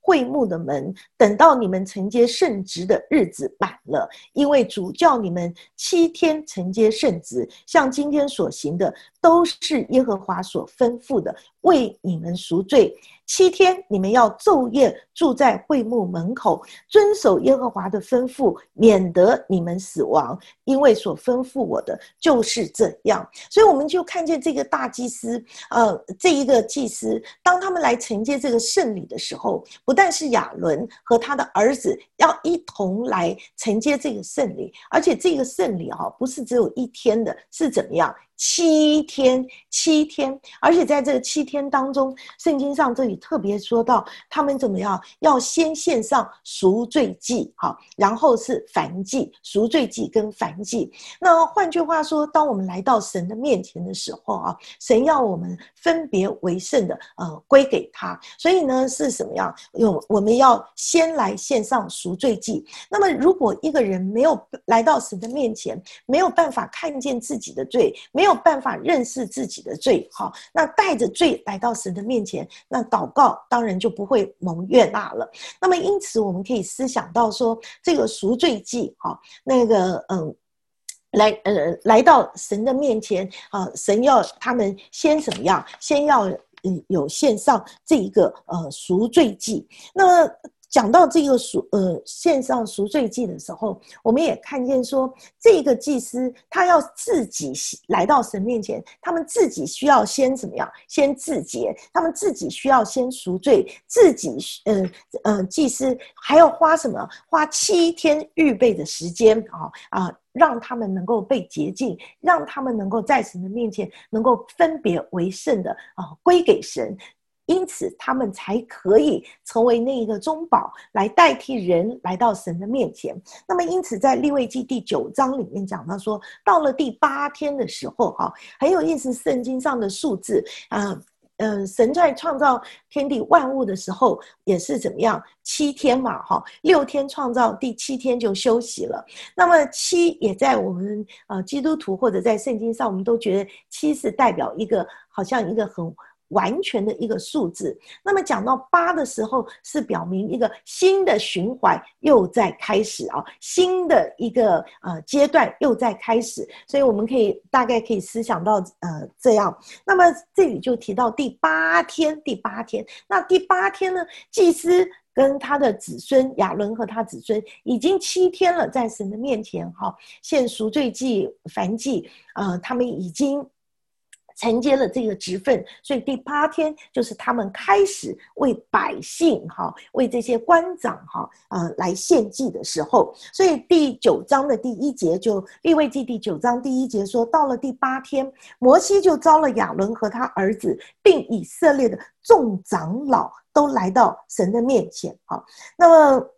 会幕的门，等到你们承接圣职的日子满了，因为主叫你们7天承接圣职，像今天所行的，都是耶和华所吩咐的，为你们赎罪。7天，你们要昼夜住在会幕门口，遵守耶和华的吩咐，免得你们死亡，因为所吩咐我的就是这样。所以我们就看见这个大祭司，这一个祭司，当他们来承接这个圣礼的时候，不但是亚伦和他的儿子要一同来承接这个圣礼，而且这个圣礼不是只有1天的，是怎么样？7天，而且在这个7天当中，圣经上这里特别说到，他们怎么样？要先献上赎罪祭，然后是燔祭，赎罪祭跟燔祭。那换句话说，当我们来到神的面前的时候神要我们分别为圣的归给他，所以呢是什么样？我们要先来献上赎罪祭。那么如果一个人没有来到神的面前，没有办法看见自己的罪，没有办法认识自己的罪，那带着罪来到神的面前，那祷告当然就不会蒙悦纳了。那么因此我们可以思想到说，这个赎罪祭那个来到神的面前神要他们先怎么样？先要有献上这一个赎罪祭。那么讲到这个献上赎罪祭的时候，我们也看见说，这个祭司他要自己来到神面前，他们自己需要先怎么样？先自洁，他们自己需要先赎罪，自己祭司还要花什么？花7天预备的时间让他们能够被洁净，让他们能够在神的面前能够分别为圣的归给神。因此他们才可以成为那一个中保，来代替人来到神的面前。那么因此在利未记第9章里面讲到说，到了第8天的时候很有意思，圣经上的数字神在创造天地万物的时候也是怎么样？7天嘛，6天创造，第7天就休息了。那么7也在我们基督徒或者在圣经上，我们都觉得7是代表一个好像一个很完全的一个数字。那么讲到8的时候，是表明一个新的循环又在开始新的一个阶段又在开始。所以我们大概可以思想到这样。那么这里就提到第8天，那第8天呢，祭司跟他的子孙亚伦和他子孙已经7天了，在神的面前献赎罪祭、燔祭他们已经承接了这个职分，所以第8天就是他们开始为百姓为这些官长来献祭的时候。所以第9章的第1节，就利未记第9章第1节说，到了第8天，摩西就召了亚伦和他儿子，并以色列的众长老都来到神的面前那么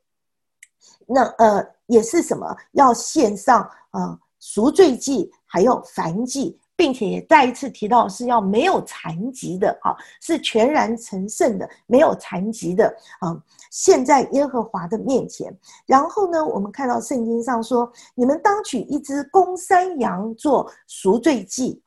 也是什么？要献上赎罪祭还有燔祭，并且也再一次提到是要没有残疾的是全然成圣的，没有残疾的献在耶和华的面前。然后呢，我们看到圣经上说，你们当取1只公山羊做赎罪祭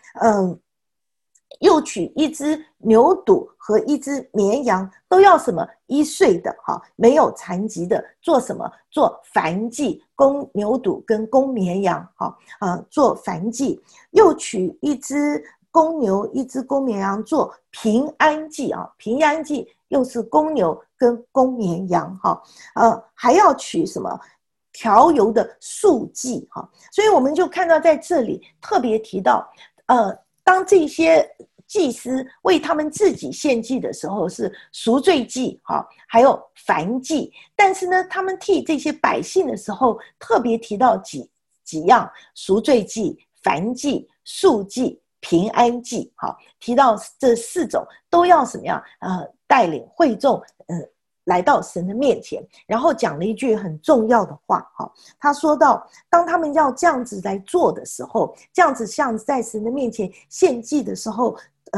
又取1只牛犊和1只绵羊，都要什么？1岁的没有残疾的，做什么？做燔祭，公牛犊跟公绵羊做燔祭。又取1只公牛1只公绵羊做平安祭平安祭又是公牛跟公绵羊还要取什么？调油的素祭所以我们就看到在这里特别提到当这些祭司为他们自己献祭的时候是赎罪祭还有燔祭，但是呢他们替这些百姓的时候特别提到几样：赎罪祭、燔祭、素祭、平安祭提到这4种都要什么样带领会众来到神的面前。然后讲了一句很重要的话他说到，当他们要这样子来做的时候，这样子像在神的面前献祭的时候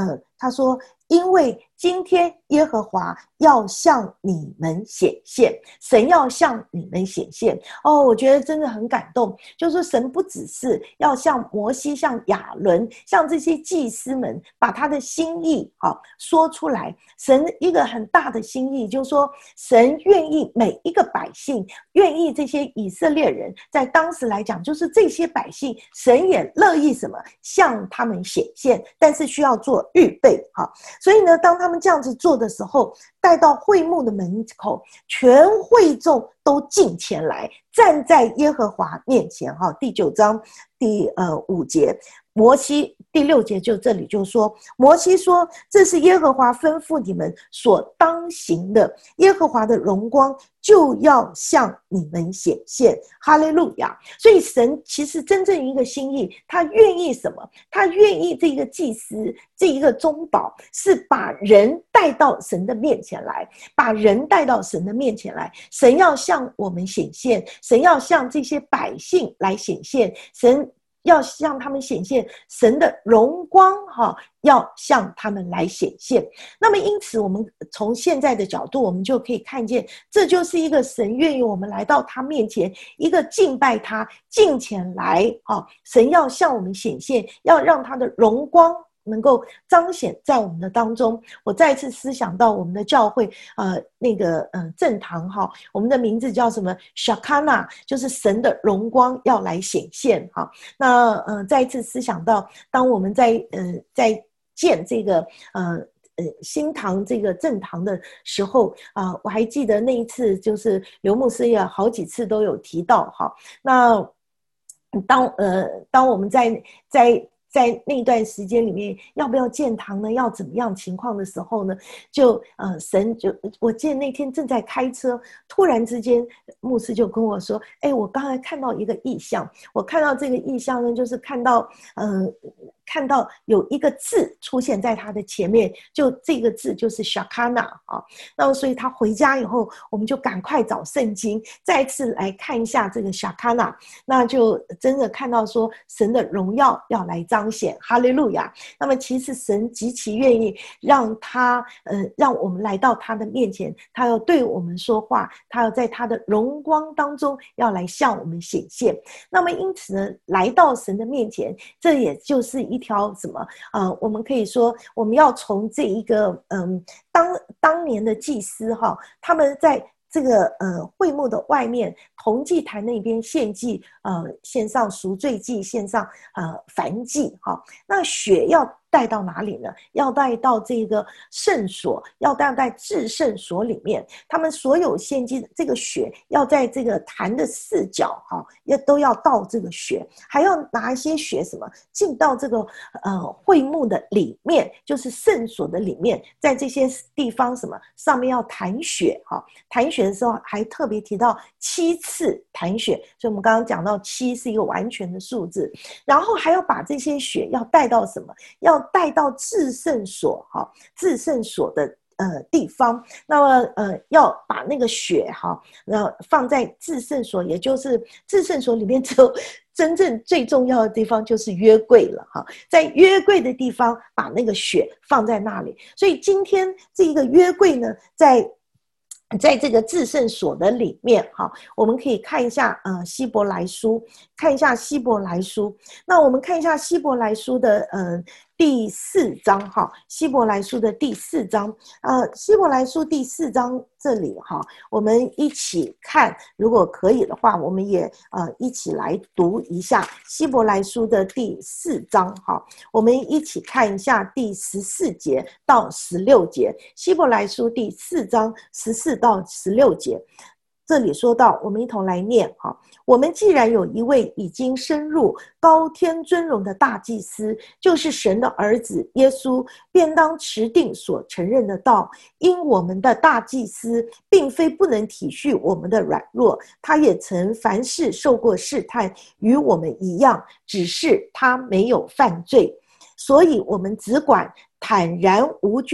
他说因为今天耶和华要向你们显现，神要向你们显现。我觉得真的很感动，就是说神不只是要向摩西、向亚伦、向这些祭司们把他的心意说出来，神一个很大的心意就是说神愿意每一个百姓，愿意这些以色列人，在当时来讲就是这些百姓，神也乐意什么向他们显现，但是需要做预备。所以呢，当他们这样子做的时候，带到会幕的门口，全会众都进前来，站在耶和华面前。第9章第5节，摩西第6节就这里就说，摩西说这是耶和华吩咐你们所当行的，耶和华的荣光就要向你们显现。哈利路亚。所以神其实真正一个心意，他愿意什么？他愿意这个祭司，这一个中保，是把人带到神的面前来，把人带到神的面前来。神要向我们显现，神要向这些百姓来显现，神要向他们显现神的荣光，要向他们来显现。那么因此我们从现在的角度，我们就可以看见，这就是一个神愿意我们来到他面前，一个敬拜他，敬前来，神要向我们显现，要让他的荣光能够彰显在我们的当中。我再一次思想到我们的教会正堂我们的名字叫什么 Shakana， 就是神的荣光要来显现。那再一次思想到当我们在建这个新堂这个正堂的时候我还记得那一次就是刘牧师也好几次都有提到那当我们在那段时间里面要不要建堂呢，要怎么样情况的时候呢，神就我记得那天正在开车，突然之间牧师就跟我说，我刚才看到一个异象，我看到这个异象呢，就是看到有一个字出现在他的前面，就这个字就是 Shakana 那么所以他回家以后，我们就赶快找圣经再次来看一下这个 Shakana， 那就真的看到说神的荣耀要来彰显，哈利路亚。那么其实神极其愿意让我们来到他的面前，他要对我们说话，他要在他的荣光当中要来向我们显现。那么因此呢，来到神的面前，这也就是一条什么我们可以说我们要从这一个当年的祭司他们在这个会幕的外面铜祭坛那边献祭，献上赎罪祭，献上燔祭那血要带到哪里呢？要带到这个圣所，要带在至圣所里面。他们所有献祭的这个血要在这个坛的四角都要倒这个血，还要拿一些血什么进到这个会幕的里面，就是圣所的里面，在这些地方什么上面要弹血弹血的时候还特别提到7次弹血，所以我们刚刚讲到7是一个完全的数字，然后还要把这些血要带到什么？要带到至圣所至圣所的地方。那么要把那个血放在至圣所，也就是至圣所里面只有真正最重要的地方就是约柜了在约柜的地方把那个血放在那里。所以今天这一个约柜呢，在这个至圣所的里面我们可以看一下希伯来书，那我们看一下希伯来书的第4章希伯来书的第4章希伯来书第4章这里我们一起看，如果可以的话我们也一起来读一下希伯来书的第4章我们一起看一下第14节到16节，希伯来书第4章14到16节。这里说到，我们一同来念我们既然有一位已经升入高天尊荣的大祭司，就是神的儿子耶稣，便当持定所承认的道。因我们的大祭司并非不能体恤我们的软弱，他也曾凡事受过试探，与我们一样，只是他没有犯罪。所以我们只管坦然无惧的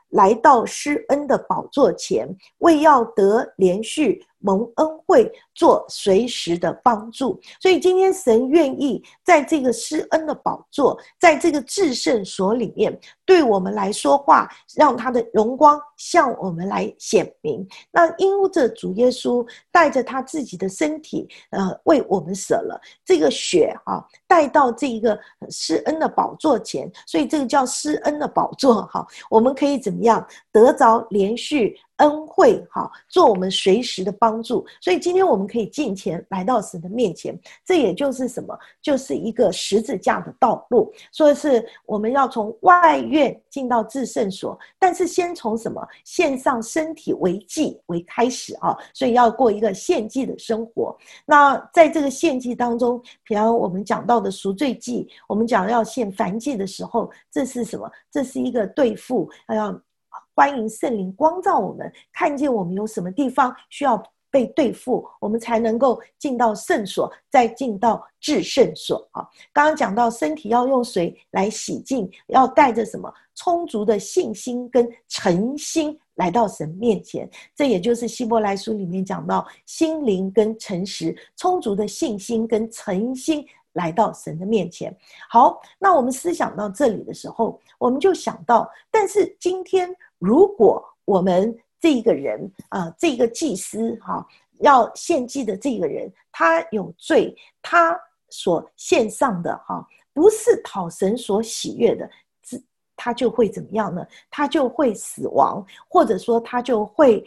来到施恩的宝座前，为要得连续蒙恩惠，做随时的帮助。所以今天神愿意在这个施恩的宝座，在这个至圣所里面对我们来说话，让他的荣光向我们来显明。那因着主耶稣带着他自己的身体为我们舍了这个血带到这个施恩的宝座前，所以这个叫施恩的宝座我们可以怎么样得着连续恩惠做我们随时的帮助。所以今天我们可以进前来到神的面前，这也就是什么？就是一个十字架的道路。所以是我们要从外院进到至圣所，但是先从什么？献上身体为祭为开始所以要过一个献祭的生活。那在这个献祭当中，比方我们讲到的赎罪祭，我们讲要献燔祭的时候，这是什么？这是一个对付要欢迎圣灵光照我们，看见我们有什么地方需要被对付，我们才能够进到圣所，再进到至圣所刚刚讲到身体要用水来洗净，要带着什么？充足的信心跟诚心来到神面前。这也就是希伯来书里面讲到心灵跟诚实，充足的信心跟诚心来到神的面前。好，那我们思想到这里的时候，我们就想到，但是今天如果我们这个人这个祭司要献祭的这个人他有罪，他所献上的不是讨神所喜悦的，他就会怎么样呢？他就会死亡，或者说他就会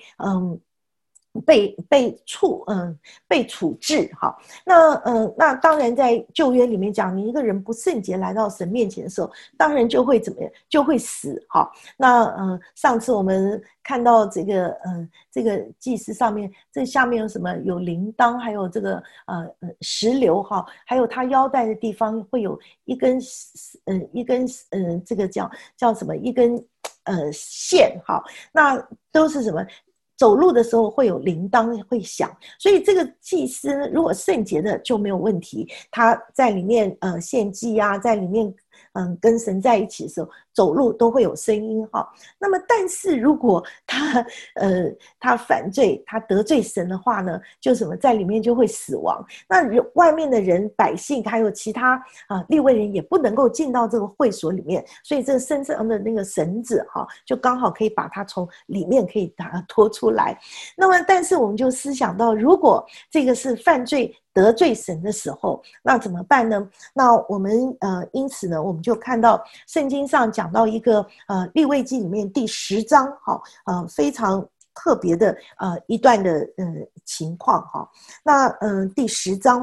被处置那当然在旧约里面讲，你一个人不圣洁来到神面前的时候，当然就会怎么样？就会死那上次我们看到这个祭司上面，这下面有什么？有铃铛，还有这个石榴还有他腰带的地方会有一根这个叫什么？一根线那都是什么？走路的时候会有铃铛会响，所以这个祭司如果圣洁的就没有问题，他在里面献祭在里面跟神在一起的时候走路都会有声音那么但是如果他犯罪，他得罪神的话呢，就什么在里面就会死亡。那外面的人百姓还有其他利未人也不能够进到这个会所里面，所以这个身上的那个绳子就刚好可以把它从里面可以把它拖出来。那么但是我们就思想到，如果这个是犯罪得罪神的时候，那怎么办呢？那我们因此呢，我们就看到圣经上讲到一个利未记里面第10章非常特别的一段的情况那第10章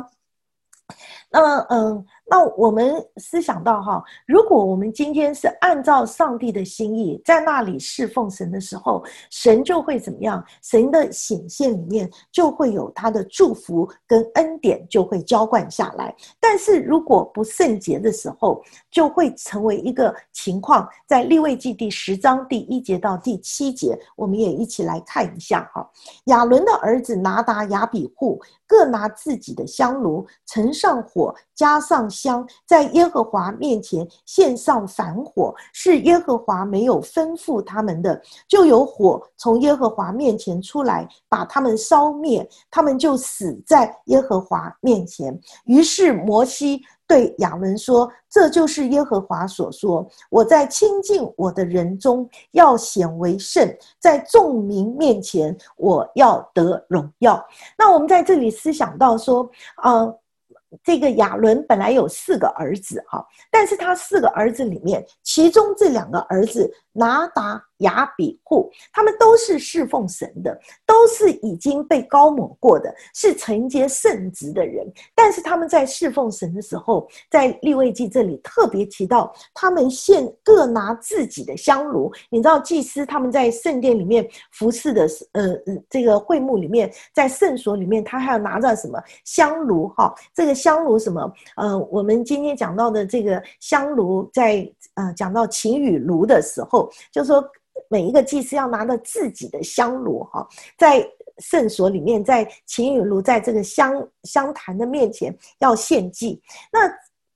那我们思想到如果我们今天是按照上帝的心意在那里侍奉神的时候，神就会怎么样？神的显现里面就会有他的祝福跟恩典就会浇灌下来。但是如果不圣洁的时候，就会成为一个情况，在利未记第10章第1节到第7节，我们也一起来看一下亚伦的儿子拿达、亚比户各拿自己的香炉，盛上火，加上香，在耶和华面前献上燔火，是耶和华没有吩咐他们的，就有火从耶和华面前出来，把他们烧灭，他们就死在耶和华面前。于是摩西对亚伦说，这就是耶和华所说，我在亲近我的人中要显为圣，在众民面前我要得荣耀。那我们在这里思想到说这个亚伦本来有4个儿子但是他4个儿子里面，其中这2个儿子拿达、亚比户，他们都是侍奉神的，都是已经被膏抹过的，是承接圣职的人。但是他们在侍奉神的时候，在利未记这里特别提到，他们各拿自己的香炉。你知道祭司他们在圣殿里面服侍的这个会幕里面，在圣所里面，他还要拿着什么香炉这个香炉什么我们今天讲到的这个香炉，在讲到晴雨炉的时候，就是说每一个祭司要拿着自己的香炉在圣所里面，在晴雨炉，在这个香坛的面前要献祭。那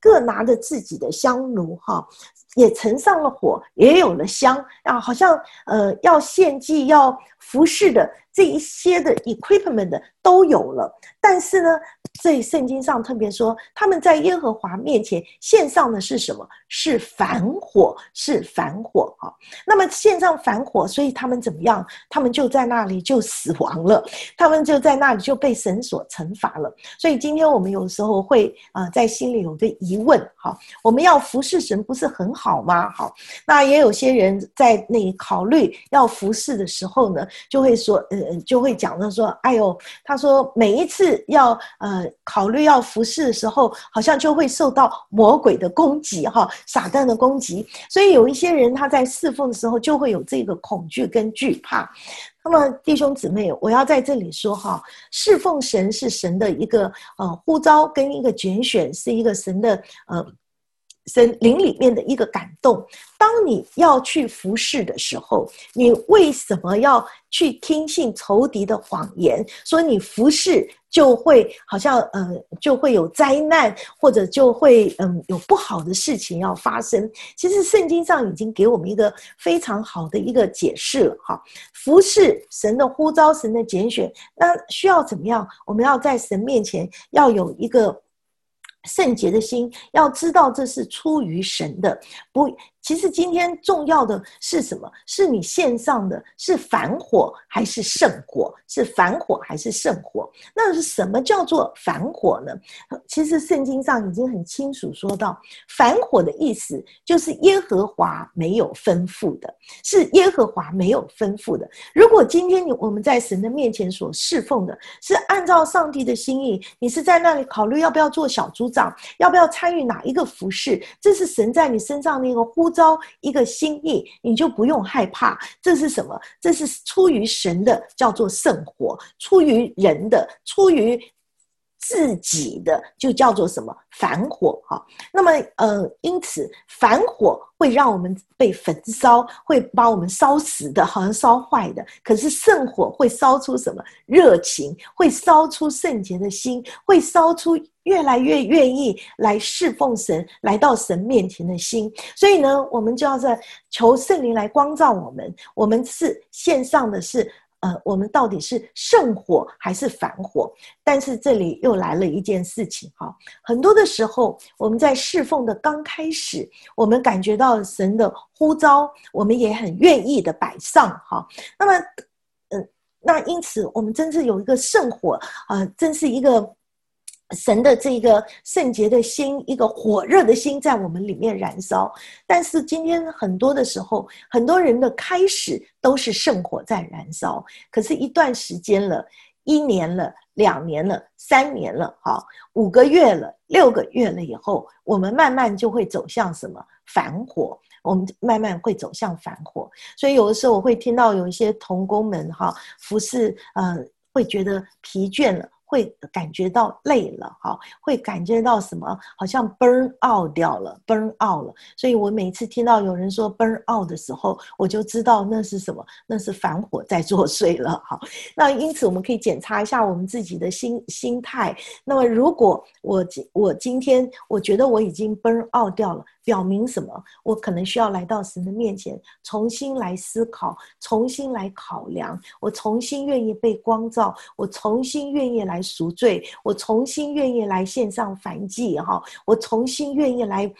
各拿着自己的香炉哈，也盛上了火，也有了香啊，好像要献祭要服侍的这一些的 equipment 的都有了。但是呢，这圣经上特别说，他们在耶和华面前献上的是什么？是凡火，是凡火啊。那么献上凡火，所以他们怎么样？他们就在那里就死亡了，他们就在那里就被神所惩罚了。所以今天我们有时候会在心里有个疑问，好，我们要服侍神不是很好吗？好，那也有些人在那里考虑要服侍的时候呢，就会说，就会讲到说，哎呦，他说每一次要考虑要服侍的时候，好像就会受到魔鬼的攻击哈，撒旦的攻击，所以有一些人他在侍奉的时候就会有这个恐惧跟惧怕。那么弟兄姊妹，我要在这里说哈，侍奉神是神的一个呼召跟一个拣选，是一个神的神灵里面的一个感动。当你要去服侍的时候，你为什么要去听信仇敌的谎言，说你服侍就会好像就会有灾难，或者就会有不好的事情要发生？其实圣经上已经给我们一个非常好的一个解释了哈。服侍神的呼召，神的拣选，那需要怎么样？我们要在神面前要有一个圣洁的心，要知道这是出于神的。其实今天重要的是什么？是你献上的是凡火还是圣火？是凡火还是圣火？那是什么叫做凡火呢？其实圣经上已经很清楚说到，凡火的意思就是耶和华没有吩咐的，是耶和华没有吩咐的。如果今天我们在神的面前所侍奉的是按照上帝的心意，你是在那里考虑要不要做小组长，要不要参与哪一个服事，这是神在你身上的一个呼召，一个心意，你就不用害怕。这是什么？这是出于神的，叫做圣火；出于人的，出于自己的，就叫做什么？凡火哈。那么因此凡火会让我们被焚烧，会把我们烧死的，好像烧坏的。可是圣火会烧出什么？热情，会烧出圣洁的心，会烧出越来越愿意来侍奉神，来到神面前的心。所以呢，我们就要在求圣灵来光照我们，我们是献上的是我们到底是圣火还是凡火？但是这里又来了一件事情哈，很多的时候我们在侍奉的刚开始，我们感觉到神的呼召，我们也很愿意的摆上哈。那么那因此我们真是有一个圣火真是一个神的这个圣洁的心，一个火热的心在我们里面燃烧。但是今天很多的时候，很多人的开始都是圣火在燃烧，可是一段时间了，1年了，2年了，3年了，5个月了，6个月了以后，我们慢慢就会走向什么？凡火。我们慢慢会走向凡火。所以有的时候我会听到有一些同工们服侍会觉得疲倦了，会感觉到累了，会感觉到什么？好像 burn out 掉了 ，burn out 了。所以我每次听到有人说 burn out 的时候，我就知道那是什么？那是凡火在作祟了。那因此我们可以检查一下我们自己的心态。那么如果我今天我觉得我已经 burn out 掉了，表明什么？我可能需要来到神的面前，重新来思考，重新来考量，我重新愿意被光照，我重新愿意来赎罪，我重新愿意来献上燔祭我重新愿意来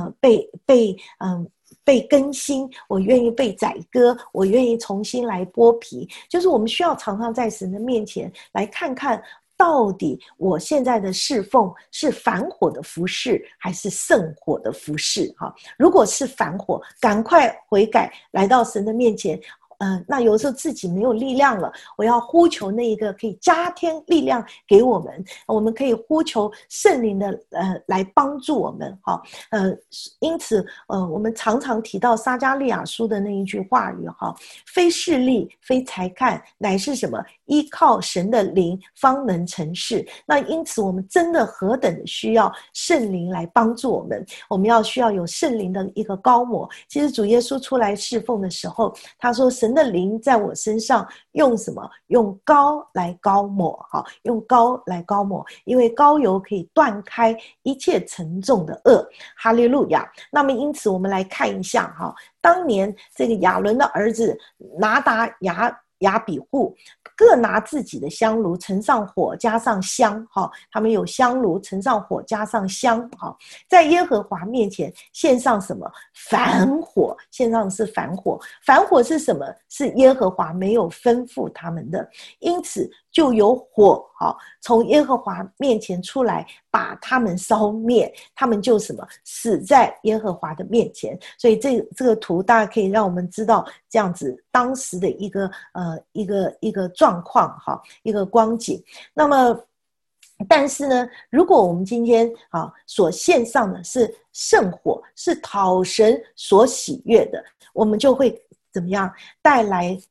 被更新，我愿意被宰割，我愿意重新来剥皮。就是我们需要常常在神的面前来看看，到底我现在的侍奉是凡火的服事还是圣火的服事？如果是凡火，赶快悔改，来到神的面前。那有时候自己没有力量了，我要呼求那一个可以加添力量给我们，我们可以呼求圣灵的来帮助我们因此我们常常提到撒迦利亚书的那一句话语非势力非才干，乃是什么？依靠神的灵方能成事。那因此我们真的何等的需要圣灵来帮助我们，我们需要有圣灵的一个高摩。其实主耶稣出来侍奉的时候，他说神神的灵在我身上用什么？用膏来膏抹，用膏来膏抹，因为膏油可以断开一切沉重的恶。哈利路亚。那么因此我们来看一下当年这个亚伦的儿子拿达亚比户各拿自己的香炉，盛上火，加上香，他们有香炉，盛上火，加上香，在耶和华面前献上什么？燔火，献上是燔火。燔火是什么？是耶和华没有吩咐他们的，因此就有火从耶和华面前出来，把他们烧灭，他们就什么？死在耶和华的面前。所以这个图大家可以让我们知道这样子当时的一个状况，一个光景。那么但是呢，如果我们今天所献上的是圣火，是讨神所喜悦的，我们就会怎么样？带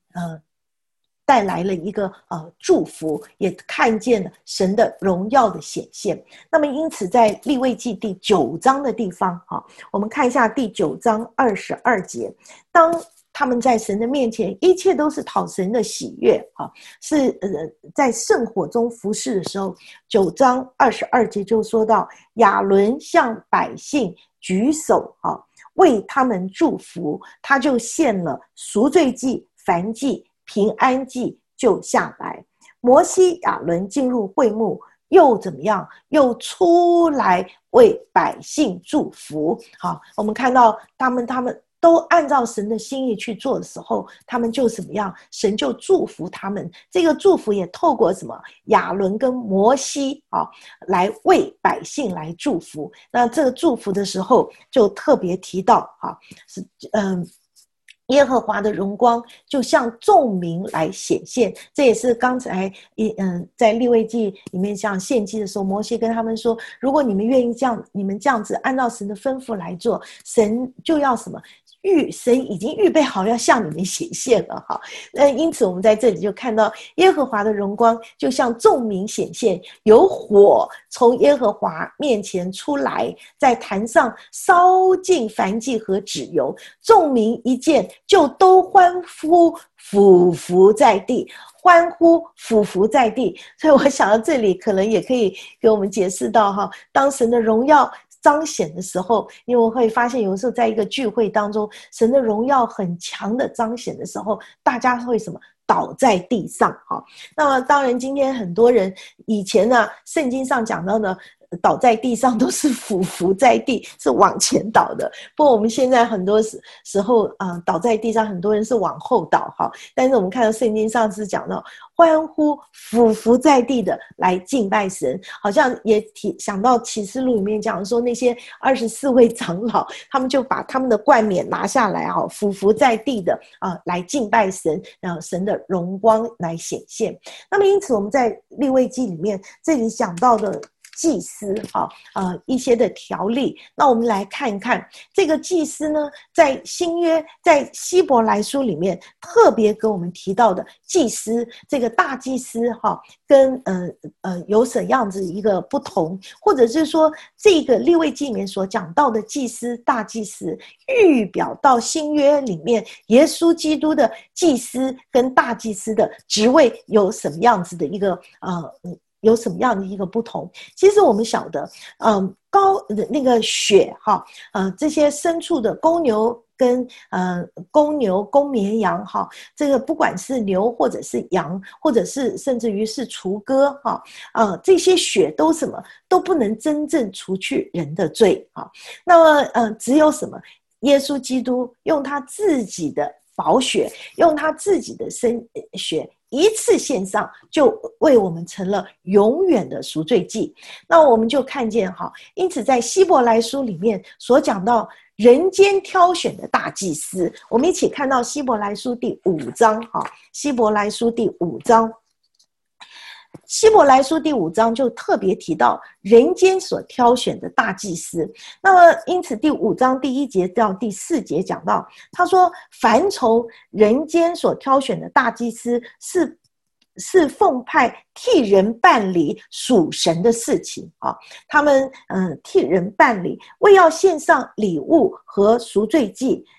来了一个祝福，也看见了神的荣耀的显现。那么因此在利未记第9章的地方我们看一下第9章22节，当他们在神的面前，一切都是讨神的喜悦是在圣火中服侍的时候，9章22节就说到，亚伦向百姓举手为他们祝福，他就献了赎罪祭、燔祭、平安祭就下来。摩西亚伦进入会幕，又怎么样？又出来为百姓祝福。我们看到他们都按照神的心意去做的时候，他们就怎么样？神就祝福他们。这个祝福也透过什么？亚伦跟摩西来为百姓来祝福。那这个祝福的时候就特别提到是耶和华的荣光就向众民来显现。这也是刚才在利未记里面像献祭的时候，摩西跟他们说，如果你们愿意你们这样子按照神的吩咐来做，神就要什么？神已经预备好要向你们显现了因此我们在这里就看到耶和华的荣光就向众民显现，有火从耶和华面前出来，在坛上烧尽燔祭和脂油，众民一见就都欢呼俯伏在地，欢呼俯伏在地。所以我想到这里可能也可以给我们解释到当神的荣耀彰显的时候，因为我会发现有时候在一个聚会当中，神的荣耀很强的彰显的时候，大家会什么？倒在地上那么当然今天很多人以前呢圣经上讲到的倒在地上都是俯伏在地，是往前倒的。不过我们现在很多时候倒在地上，很多人是往后倒但是我们看到圣经上是讲到欢呼俯伏在地的来敬拜神，好像也想到启示录里面讲说那些24位长老，他们就把他们的冠冕拿下来俯伏在地的来敬拜神，让神的荣光来显现。那么因此我们在利未记里面这里讲到的祭司一些的条例，那我们来看一看这个祭司呢，在新约在希伯来书里面特别给我们提到的祭司，这个大祭司跟有什么样子一个不同，或者是说这个利未记里面所讲到的祭司大祭司预表到新约里面耶稣基督的祭司跟大祭司的职位有什么样子的一个有什么样的一个不同。其实我们晓得那个血这些牲畜的公牛跟公牛公绵羊这个不管是牛或者是羊，或者是甚至于是雏鸽这些血都什么都不能真正除去人的罪那么只有什么耶稣基督用他自己的宝血，用他自己的血一次献上，就为我们成了永远的赎罪祭。那我们就看见因此在希伯来书里面所讲到人间挑选的大祭司，我们一起看到希伯来书第5章希伯来书第5章，希伯来书第5章就特别提到人间所挑选的大祭司。那么因此第5章第1节到第4节讲到，他说凡从人间所挑选的大祭司是奉派替人办理属神的事情他们替人办理，为要献上礼物和赎罪祭，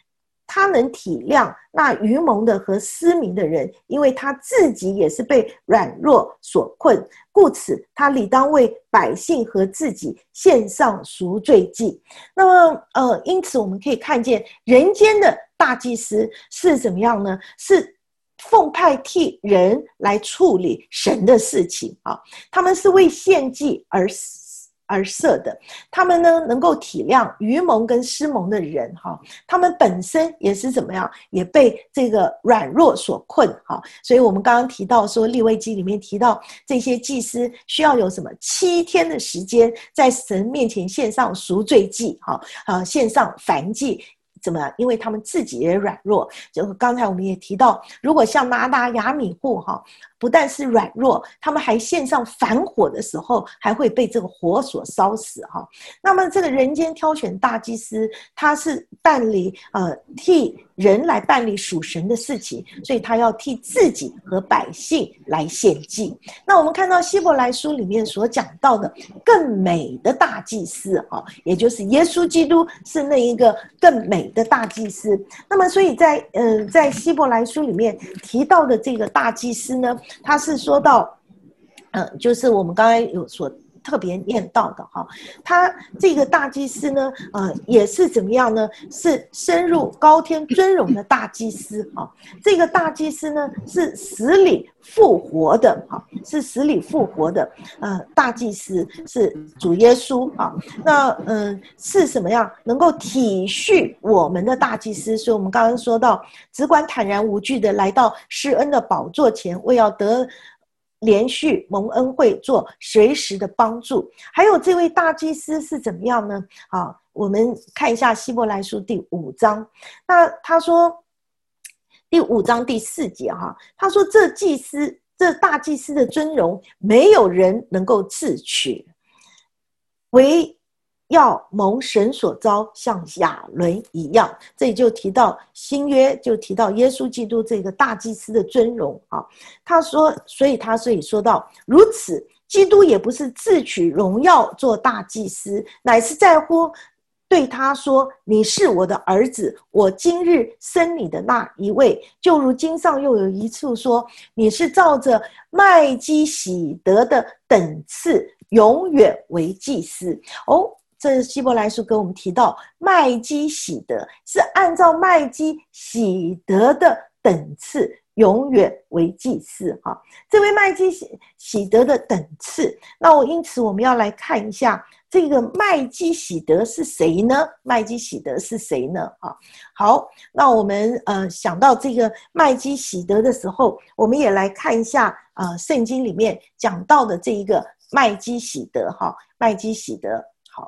他能体谅那愚蒙的和失明的人，因为他自己也是被软弱所困，故此他理当为百姓和自己献上赎罪祭。那么因此我们可以看见人间的大祭司是怎么样呢？是奉派替人来处理神的事情啊，他们是为献祭而设的，他们呢能够体谅愚蒙跟失蒙的人哈，他们本身也是怎么样，也被这个软弱所困哈，所以我们刚刚提到说利未记里面提到这些祭司需要有什么7天的时间在神面前献上赎罪祭哈，献上燔祭。怎么样？因为他们自己也软弱，就刚才我们也提到，如果像拿达雅米户哈，不但是软弱，他们还献上反火的时候，还会被这个火所烧死哈。那么这个人间挑选大祭司，他是办理替人来办理属神的事情，所以他要替自己和百姓来献祭。那我们看到希伯来书里面所讲到的更美的大祭司啊，也就是耶稣基督是那一个更美的大祭司。那么所以在希伯来书里面提到的这个大祭司呢，他是说到就是我们刚才有所特别念到的哈，他这个大祭司呢，也是怎么样呢？是深入高天尊荣的大祭司啊。这个大祭司呢，是死里复活的哈，是死里复活的大祭司是主耶稣啊。那是什么样？能够体恤我们的大祭司，所以我们刚刚说到，只管坦然无惧的来到施恩的宝座前，为要得连续蒙恩惠，做随时的帮助。还有这位大祭司是怎么样呢？我们看一下希伯来书第5章。那他说第5章第4节哈，他说这大祭司的尊荣，没有人能够自取，唯要蒙神所召，像亚伦一样。这里就提到新约，就提到耶稣基督这个大祭司的尊荣啊。他说，所以说到如此，基督也不是自取荣耀做大祭司，乃是在乎对他说：“你是我的儿子，我今日生你的那一位。”就如经上又有一处说：“你是照着麦基洗德的等次，永远为祭司。”这希伯来书给我们提到麦基洗德是按照麦基洗德的等次永远为祭司哈。这位麦基洗德的等次，那因此我们要来看一下这个麦基洗德是谁呢？麦基洗德是谁呢？好，那我们想到这个麦基洗德的时候，我们也来看一下圣经里面讲到的这一个麦基洗德哈，麦基洗德。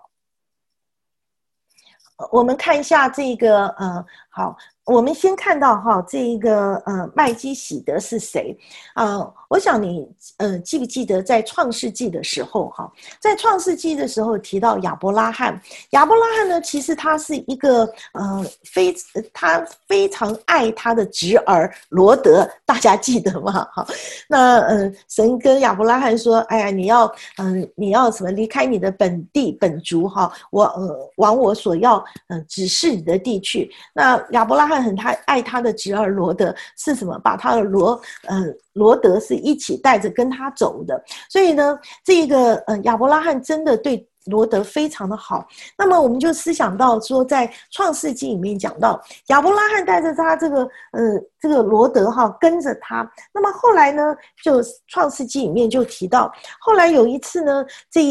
我们看一下这个好，我们先看到这一个麦基洗德是谁我想你记不记得在创世纪的时候在创世纪的时候提到亚伯拉罕呢，其实他是一个他非常爱他的侄儿罗德，大家记得吗？那神跟亚伯拉罕说，哎呀，你要什么离开你的本地本族我往我所要指示你的地去。那亚伯拉罕他爱他的侄儿罗德，是什么？把他的罗德是一起带着跟他走的。所以呢，这个亚伯拉罕真的对罗德非常的好。那么我们就思想到说，在创世纪里面讲到亚伯拉罕带着他这个罗德跟着他。那么后来呢，就创世纪里面就提到，后来有一次呢，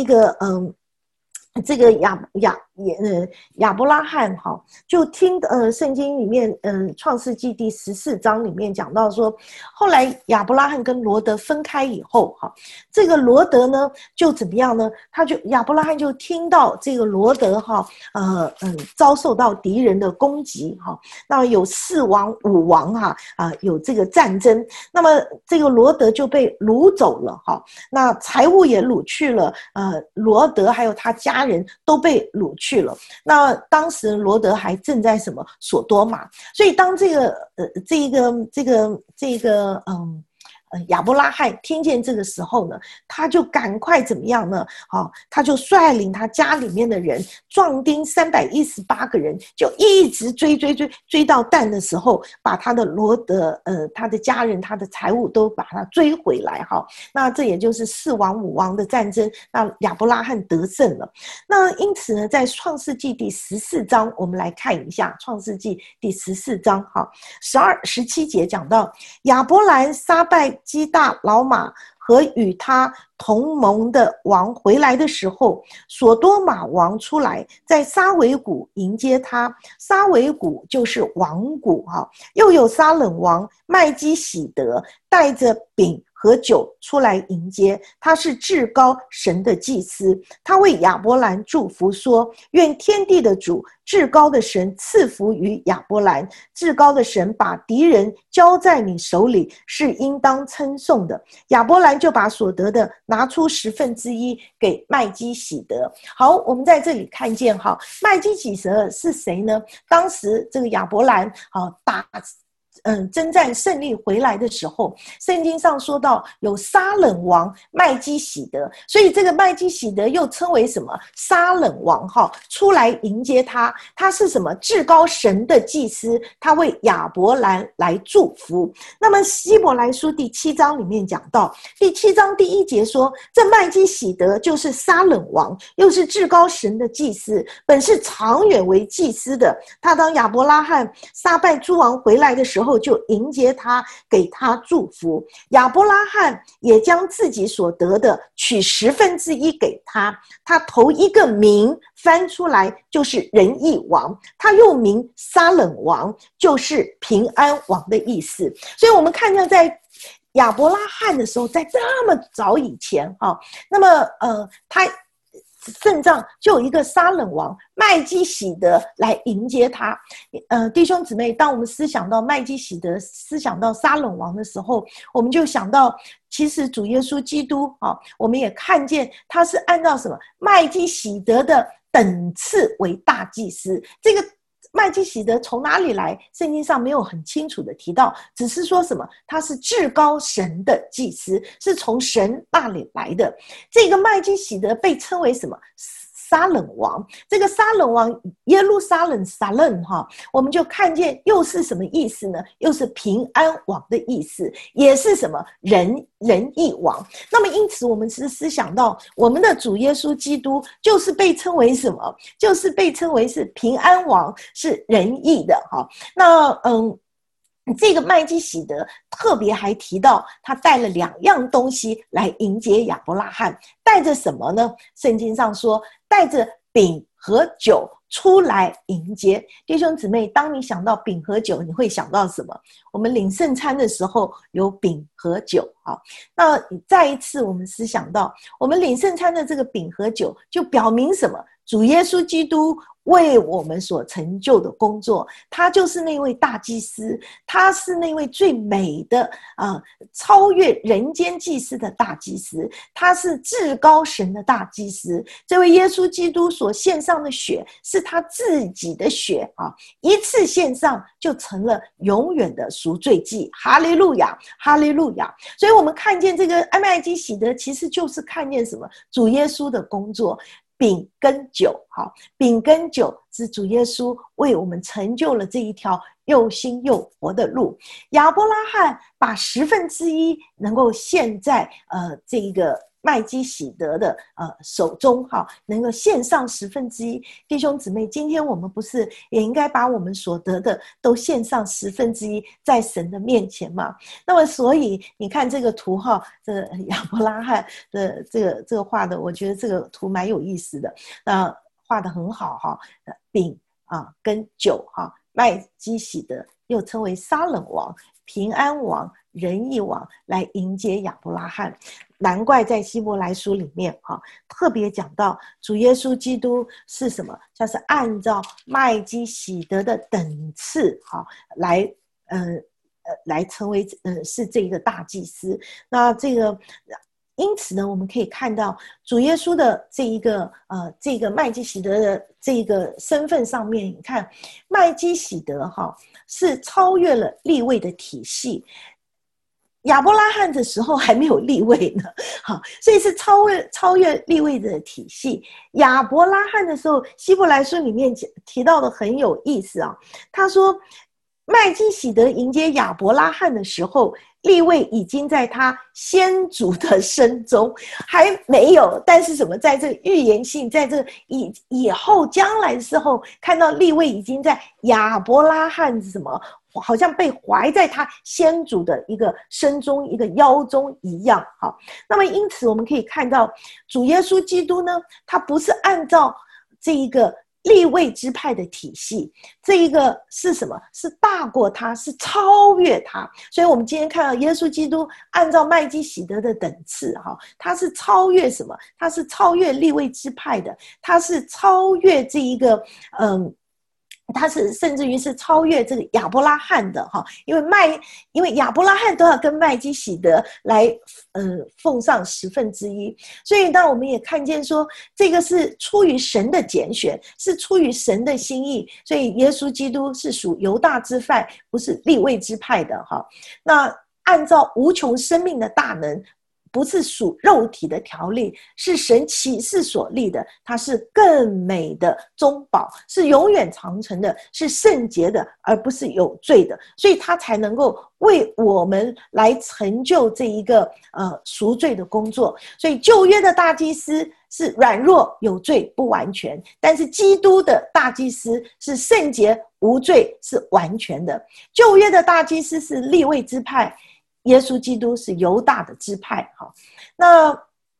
这个亚伯拉罕就听圣经里面创世纪第14章里面讲到说，后来亚伯拉罕跟罗德分开以后这个罗德呢就怎么样呢？亚伯拉罕就听到这个罗德遭受到敌人的攻击那么有4王5王有这个战争，那么这个罗德就被掳走了那财物也掳去了，罗德还有他家人都被掳去了。那当时罗德还正在什么索多玛，所以当这个亚伯拉罕听见这个时候呢，他就赶快怎么样呢？他就率领他家里面的人，壮丁318个人，就一直追到但的时候，把他的他的家人、他的财物都把他追回来。那这也就是4王5王的战争，那亚伯拉罕得胜了。那因此呢，在创世纪第14章，我们来看一下创世纪第14章12、17节讲到，亚伯兰杀败基大老马和与他同盟的王回来的时候，所多玛王出来，在沙维谷迎接他。沙维谷就是王谷又有撒冷王麦基洗德带着饼和酒出来迎接，他是至高神的祭司。他为亚伯兰祝福说，愿天地的主至高的神赐福于亚伯兰，至高的神把敌人交在你手里，是应当称颂的。亚伯兰就把所得的拿出1/10给麦基洗德。好，我们在这里看见麦基洗德是谁呢？当时这个亚伯兰征战胜利回来的时候，圣经上说到有撒冷王麦基洗德，所以这个麦基洗德又称为什么？撒冷王出来迎接他，他是什么？至高神的祭司，他为亚伯兰来祝福。那么希伯来书第7章里面讲到，第7章第1节说，这麦基洗德就是撒冷王，又是至高神的祭司，本是长远为祭司的。他当亚伯拉罕杀败诸王回来的时候，就迎接他，给他祝福。亚伯拉罕也将自己所得的取1/10给他，他头一个名翻出来就是仁义王，他又名撒冷王，就是平安王的意思。所以我们看见在亚伯拉罕的时候，在这么早以前那么他圣上就有一个撒冷王麦基洗德来迎接他。弟兄姊妹，当我们思想到麦基洗德，思想到撒冷王的时候，我们就想到其实主耶稣基督我们也看见他是按照什么麦基洗德的等次为大祭司。这个麦基洗德从哪里来？圣经上没有很清楚的提到，只是说什么他是至高神的祭司，是从神那里来的。这个麦基洗德被称为什么？撒冷王。这个撒冷王耶路撒冷撒冷我们就看见又是什么意思呢？又是平安王的意思，也是什么仁义王。那么因此我们是思想到我们的主耶稣基督就是被称为什么？就是被称为是平安王，是仁义的那这个麦基洗德特别还提到他带了2样东西来迎接亚伯拉罕，带着什么呢？圣经上说带着饼和酒出来迎接。弟兄姊妹，当你想到饼和酒，你会想到什么？我们领圣餐的时候有饼和酒那再一次我们思想到我们领圣餐的这个饼和酒，就表明什么？主耶稣基督为我们所成就的工作，他就是那位大祭司，他是那位最美的超越人间祭司的大祭司，他是至高神的大祭司。这位耶稣基督所献上的血是他自己的血一次献上就成了永远的赎罪祭。哈利路亚，哈利路亚。所以我们看见这个麦基洗德其实就是看见什么？主耶稣的工作。饼跟酒饼跟酒是主耶稣为我们成就了这一条又新又活的路。亚伯拉罕把1/10能够献在这个麦基洗德的手中能够献上1/10。弟兄姊妹，今天我们不是也应该把我们所得的都献上1/10在神的面前吗？那么所以你看这个图这个亚伯拉罕的这个画的，我觉得这个图蛮有意思的，画得很好饼跟酒麦基洗德又称为撒冷王、平安王、仁义王来迎接亚伯拉罕。难怪在希伯来书里面特别讲到主耶稣基督是什么？他是按照麦基洗德的等次来成为是这个大祭司。那这个因此呢，我们可以看到主耶稣的这个麦基洗德的这个身份上面，你看麦基洗德是超越了利未的体系。 亚伯拉罕的时候还没有利未呢，好，所以是超越利未的体系。亚伯拉罕的时候，希伯来书里面提到的很有意思啊。他说，麦基洗德迎接亚伯拉罕的时候，利未已经在他先祖的身中，还没有。但是什么，在这预言性，在这以后将来的时候，看到利未已经在亚伯拉罕什么，好像被怀在他先祖的一个身中、一个腰中一样。好，那么因此我们可以看到，主耶稣基督呢，他不是按照这一个利未支派的体系，这一个是什么？是大过他，是超越他。所以我们今天看到耶稣基督按照麦基洗德的等次，他是超越什么？他是超越利未支派的，他是超越这一个他是甚至于是超越这个亚伯拉罕的哈，因为亚伯拉罕都要跟麦基洗德来奉上1/10，所以当我们也看见说，这个是出于神的拣选，是出于神的心意，所以耶稣基督是属犹大支派，不是利未支派的哈。那按照无穷生命的大能，不是属肉体的条例，是神启示所立的，它是更美的中保，是永远长存的，是圣洁的，而不是有罪的，所以它才能够为我们来成就这一个赎罪的工作。所以旧约的大祭司是软弱有罪不完全，但是基督的大祭司是圣洁无罪是完全的。旧约的大祭司是利未支派，耶稣基督是犹大的支派。那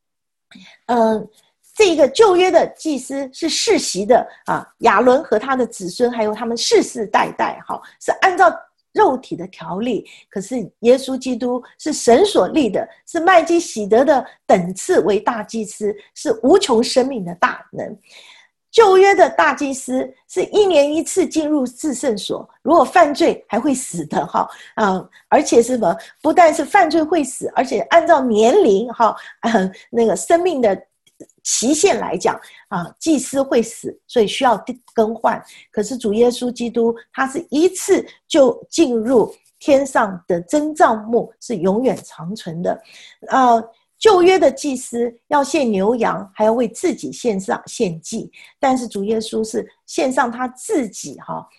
这个旧约的祭司是世袭的亚伦和他的子孙还有他们世世代代是按照肉体的条例，可是耶稣基督是神所立的，是麦基洗德的等次为大祭司，是无穷生命的大能。旧约的大祭司是1年1次进入至圣所，如果犯罪还会死的而且是什么？不但是犯罪会死，而且按照年龄那个生命的期限来讲祭司会死，所以需要更换。可是主耶稣基督他是一次就进入天上的真帐幕，是永远长存的。旧约的祭司要献牛羊，还要为自己献祭，但是主耶稣是献上他自己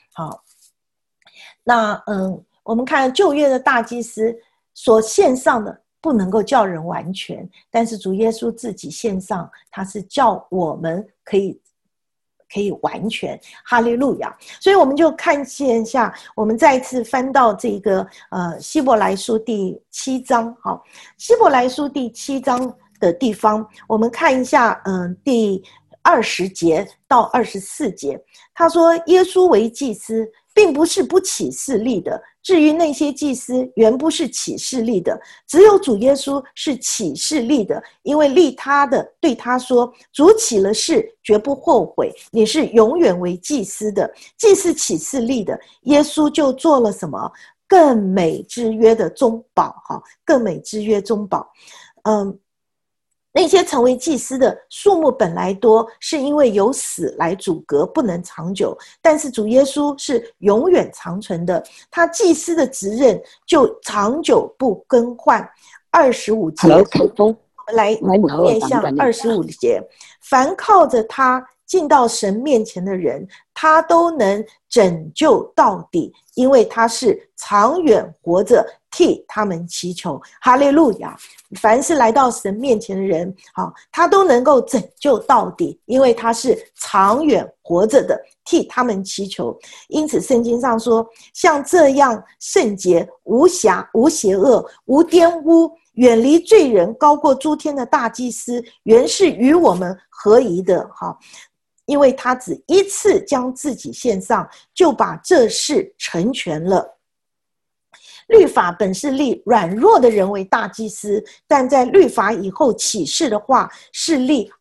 那我们看旧约的大祭司所献上的不能够叫人完全，但是主耶稣自己献上，他是叫我们可以完全，哈利路亚。所以我们就看见一下，我们再一次翻到这个希伯来书第7章。希伯来书第7章的地方，我们看一下第20节到24节，他说耶稣为祭司，并不是不起誓立的，至于那些祭司原不是起誓立的，只有主耶稣是起誓立的，因为立他的对他说，主起了誓绝不后悔，你是永远为祭司的。祭司起誓立的，耶稣就做了什么？更美之约的中保，更美之约中保。那些成为祭司的数目本来多，是因为有死来阻隔，不能长久。但是主耶稣是永远长存的，他祭司的职任就长久不更换。25节，我们来念向25节。凡靠着他进到神面前的人，他都能拯救到底，因为他是长远活着替他们祈求。哈利路亚！凡是来到神面前的人，他都能够拯救到底，因为他是长远活着的替他们祈求。因此圣经上说，像这样圣洁无瑕无邪恶无玷污，远离罪人高过诸天的大祭司，原是与我们合宜的。因为他只一次将自己献上，就把这事成全了。律法本是立软弱的人为大祭司，但在律法以后启示的话，是立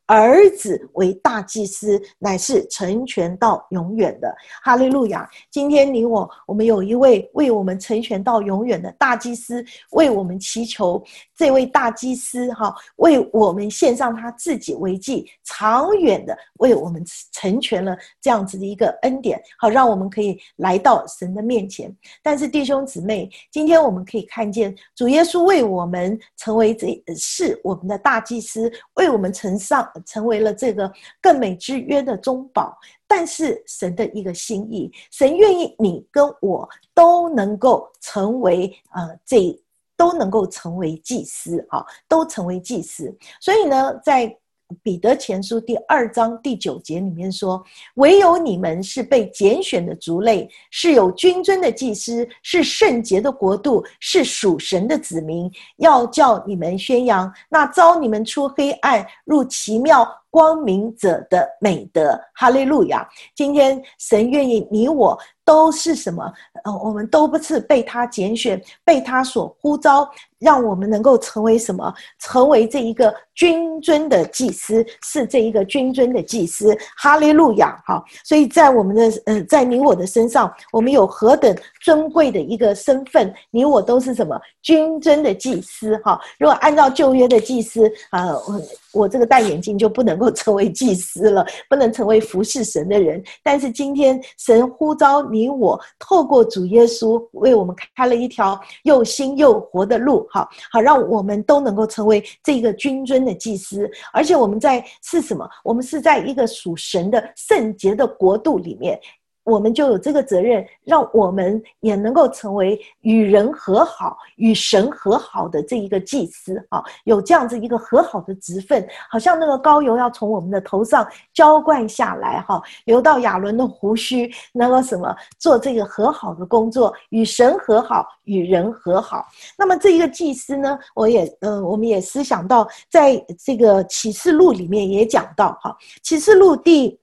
儿子为大祭司，乃是成全到永远的。哈利路亚！今天你我们有一位为我们成全到永远的大祭司，为我们祈求。这位大祭司为我们献上他自己为祭，长远的为我们成全了这样子的一个恩典，好让我们可以来到神的面前。但是弟兄姊妹，今天我们可以看见主耶稣为我们成为是我们的大祭司，为我们成为了这个更美之约的中保。但是神的一个心意，神愿意你跟我都能够成为都能够成为祭司，都成为祭司。所以呢，在彼得前书第2章第9节里面说，唯有你们是被拣选的族类，是有君尊的祭司，是圣洁的国度，是属神的子民，要叫你们宣扬那召你们出黑暗入奇妙光明者的美德。哈利路亚！今天神愿意你我都是什么？我们都不是被他拣选，被他所呼召，让我们能够成为什么？成为这一个君尊的祭司，是这一个君尊的祭司。哈利路亚！好，所以在我们的在你我的身上，我们有何等尊贵的一个身份？你我都是什么？君尊的祭司。哈，如果按照旧约的祭司我这个戴眼镜就不能够成为祭司了，不能成为服侍神的人。但是今天神呼召你我，透过主耶稣为我们开了一条又新又活的路，好让我们都能够成为这个君尊的祭司。而且我们是什么？我们是在一个属神的圣洁的国度里面，我们就有这个责任，让我们也能够成为与人和好、与神和好的这一个祭司，有这样子一个和好的职分，好像那个膏油要从我们的头上浇灌下来，流到亚伦的胡须，能够什么做这个和好的工作，与神和好，与人和好。那么这一个祭司呢，我们也思想到，在这个启示录里面也讲到，启示录第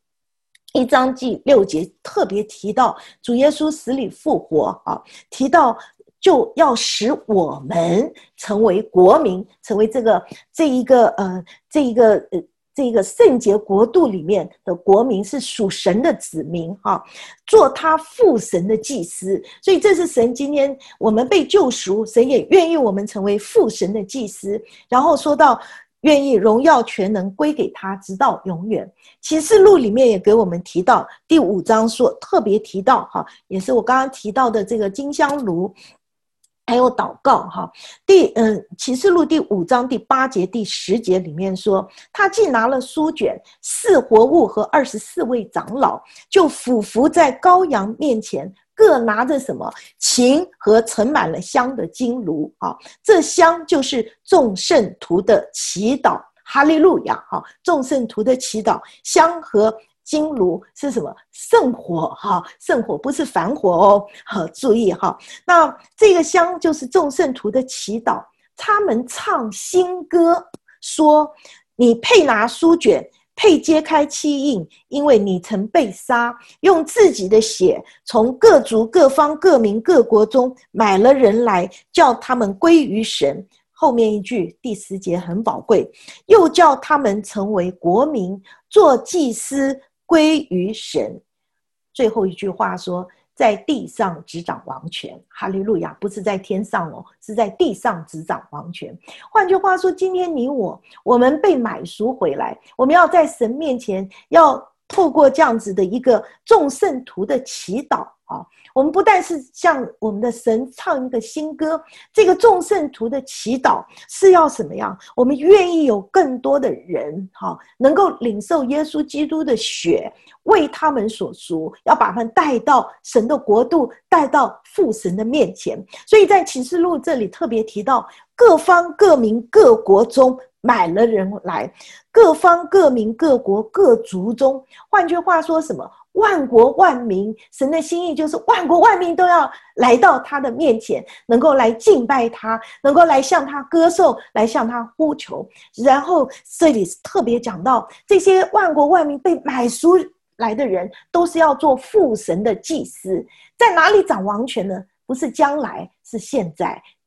1章第6节特别提到主耶稣死里复活，提到就要使我们成为国民，成为这一个圣洁国度里面的国民，是属神的子民，做他父神的祭司。所以这是神今天我们被救赎，神也愿意我们成为父神的祭司。然后说到愿意荣耀全能归给他直到永远。启示录里面也给我们提到第5章说，特别提到也是我刚刚提到的这个金香炉还有祷告。启示录第5章第8节第10节里面说，他既拿了书卷，4活物和24位长老就俯伏在羔羊面前，各拿着什么？琴和盛满了香的金炉。这香就是众圣徒的祈祷。哈利路亚！众圣徒的祈祷，香和金炉是什么？圣火，圣火不是凡火哦。注意那这个香就是众圣徒的祈祷，他们唱新歌，说：你配拿书卷，配揭开七印，因为你曾被杀，用自己的血从各族各方各民各国中买了人来，叫他们归于神。后面一句第10节很宝贵，又叫他们成为国民，做祭司，归于神。最后一句话说，在地上执掌王权。哈利路亚！不是在天上哦，是在地上执掌王权。换句话说，今天你我们被买赎回来，我们要在神面前，要透过这样子的一个众圣徒的祈祷，我们不但是向我们的神唱一个新歌，这个众圣徒的祈祷是要什么样？我们愿意有更多的人能够领受耶稣基督的血，为他们所赎，要把他们带到神的国度，带到父神的面前。所以在启示录这里特别提到，各方各民各国中买了人来，各方各民各国各族中。换句话说什么？万国万民，神的心意就是万国万民都要来到他的面前，能够来敬拜他，能够来向他歌颂，来向他呼求。然后这里特别讲到，这些万国万民被买赎来的人，都是要做父神的祭司。在哪里掌王权呢？不是将来，是现在。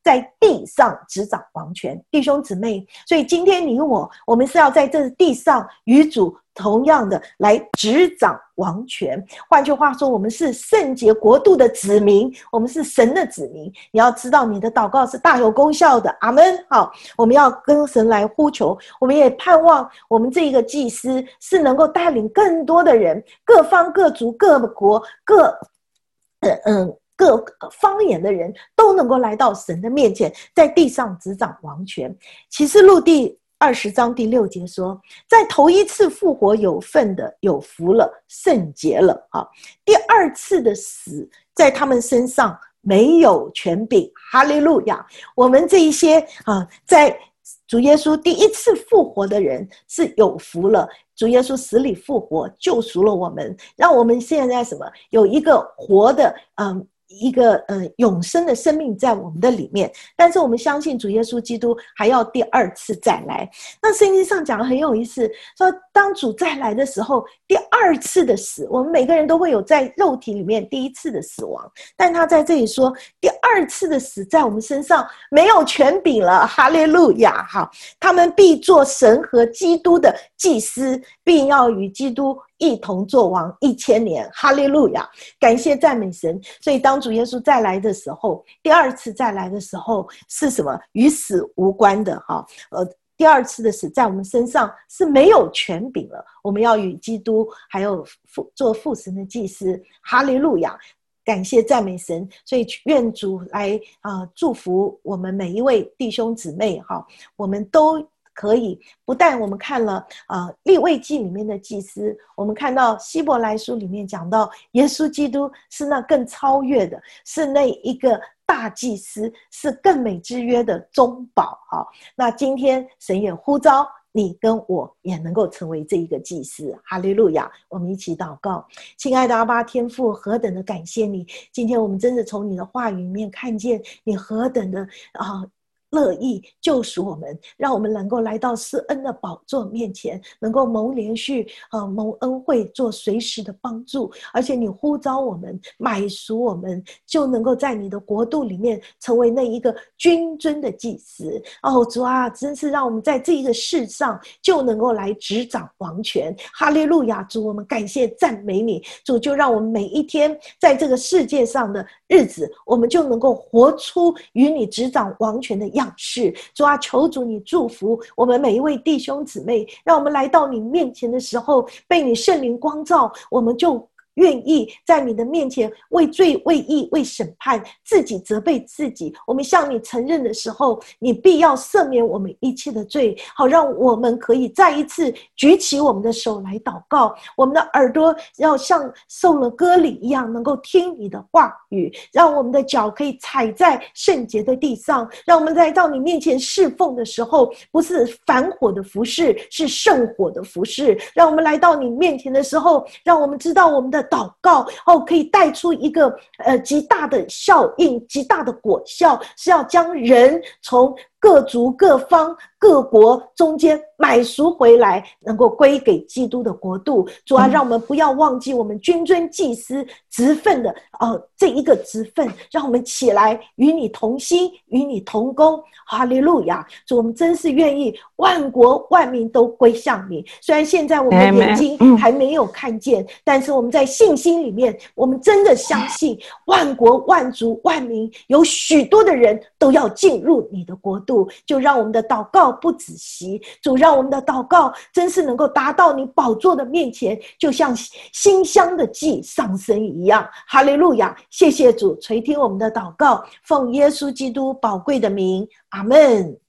在地上执掌王权。弟兄姊妹，所以今天你我们是要在这地上与主同样的来执掌王权。换句话说，我们是圣洁国度的子民，我们是神的子民。你要知道你的祷告是大有功效的。阿们。好，我们要跟神来呼求，我们也盼望我们这一个祭司是能够带领更多的人，各方各族各国各方言的人都能够来到神的面前，在地上执掌王权。启示录第20章第6节说，在头一次复活有份的有福了，圣洁了。第二次的死在他们身上没有权柄。哈利路亚。我们这一些在主耶稣第一次复活的人是有福了。主耶稣死里复活，救赎了我们，让我们现在什么有一个活的一个永生的生命在我们的里面。但是我们相信主耶稣基督还要第二次再来。那圣经上讲得很有意思，说当主再来的时候，第二次的死，我们每个人都会有在肉体里面第一次的死亡，但他在这里说第二次的死在我们身上没有权柄了。哈利路亚。好，他们必做神和基督的祭司，并要与基督一同作王1000年。哈利路亚。感谢赞美神。所以当主耶稣再来的时候，第二次再来的时候是什么？与死无关的。第二次的死在我们身上是没有权柄了，我们要与基督还有做父神的祭司。哈利路亚。感谢赞美神。所以愿主来祝福我们每一位弟兄姊妹。我们都可以，不但我们看了利未记里面的祭司，我们看到希伯来书里面讲到耶稣基督是那更超越的，是那一个大祭司，是更美之约的中保。那今天神也呼召你跟我也能够成为这一个祭司。哈利路亚。我们一起祷告。亲爱的阿爸天父，何等的感谢你，今天我们真的从你的话语里面看见你何等的乐意救赎我们，让我们能够来到施恩的宝座面前，能够蒙连续蒙恩惠，做随时的帮助。而且你呼召我们，买赎我们，就能够在你的国度里面成为那一个君尊的祭司。主啊，真是让我们在这一个世上就能够来执掌王权。哈利路亚。主，我们感谢赞美你。主，就让我们每一天在这个世界上的日子，我们就能够活出与你执掌王权的样式。主啊，求主你祝福我们每一位弟兄姊妹，让我们来到你面前的时候被你圣灵光照，我们就愿意在你的面前为罪为义为审判，自己责备自己。我们向你承认的时候，你必要赦免我们一切的罪，好让我们可以再一次举起我们的手来祷告。我们的耳朵要像受了割礼一样，能够听你的话语，让我们的脚可以踩在圣洁的地上，让我们在到你面前侍奉的时候，不是反火的服事，是圣火的服事。让我们来到你面前的时候，让我们知道我们的祷告可以带出一个极大的效应，极大的果效，是要将人从各族各方各国中间买赎回来，能够归给基督的国度。主啊，让我们不要忘记我们君尊祭司职分的这一个职分，让我们起来与你同心，与你同工。哈利路亚。主，我们真是愿意万国万民都归向你。虽然现在我们的眼睛还没有看见，但是我们在信心里面，我们真的相信万国万族万民有许多的人都要进入你的国度。就让我们的祷告不止息，主，让我们的祷告真是能够达到你宝座的面前，就像馨香的祭上升一样。哈利路亚。谢谢主垂听我们的祷告，奉耶稣基督宝贵的名，阿们。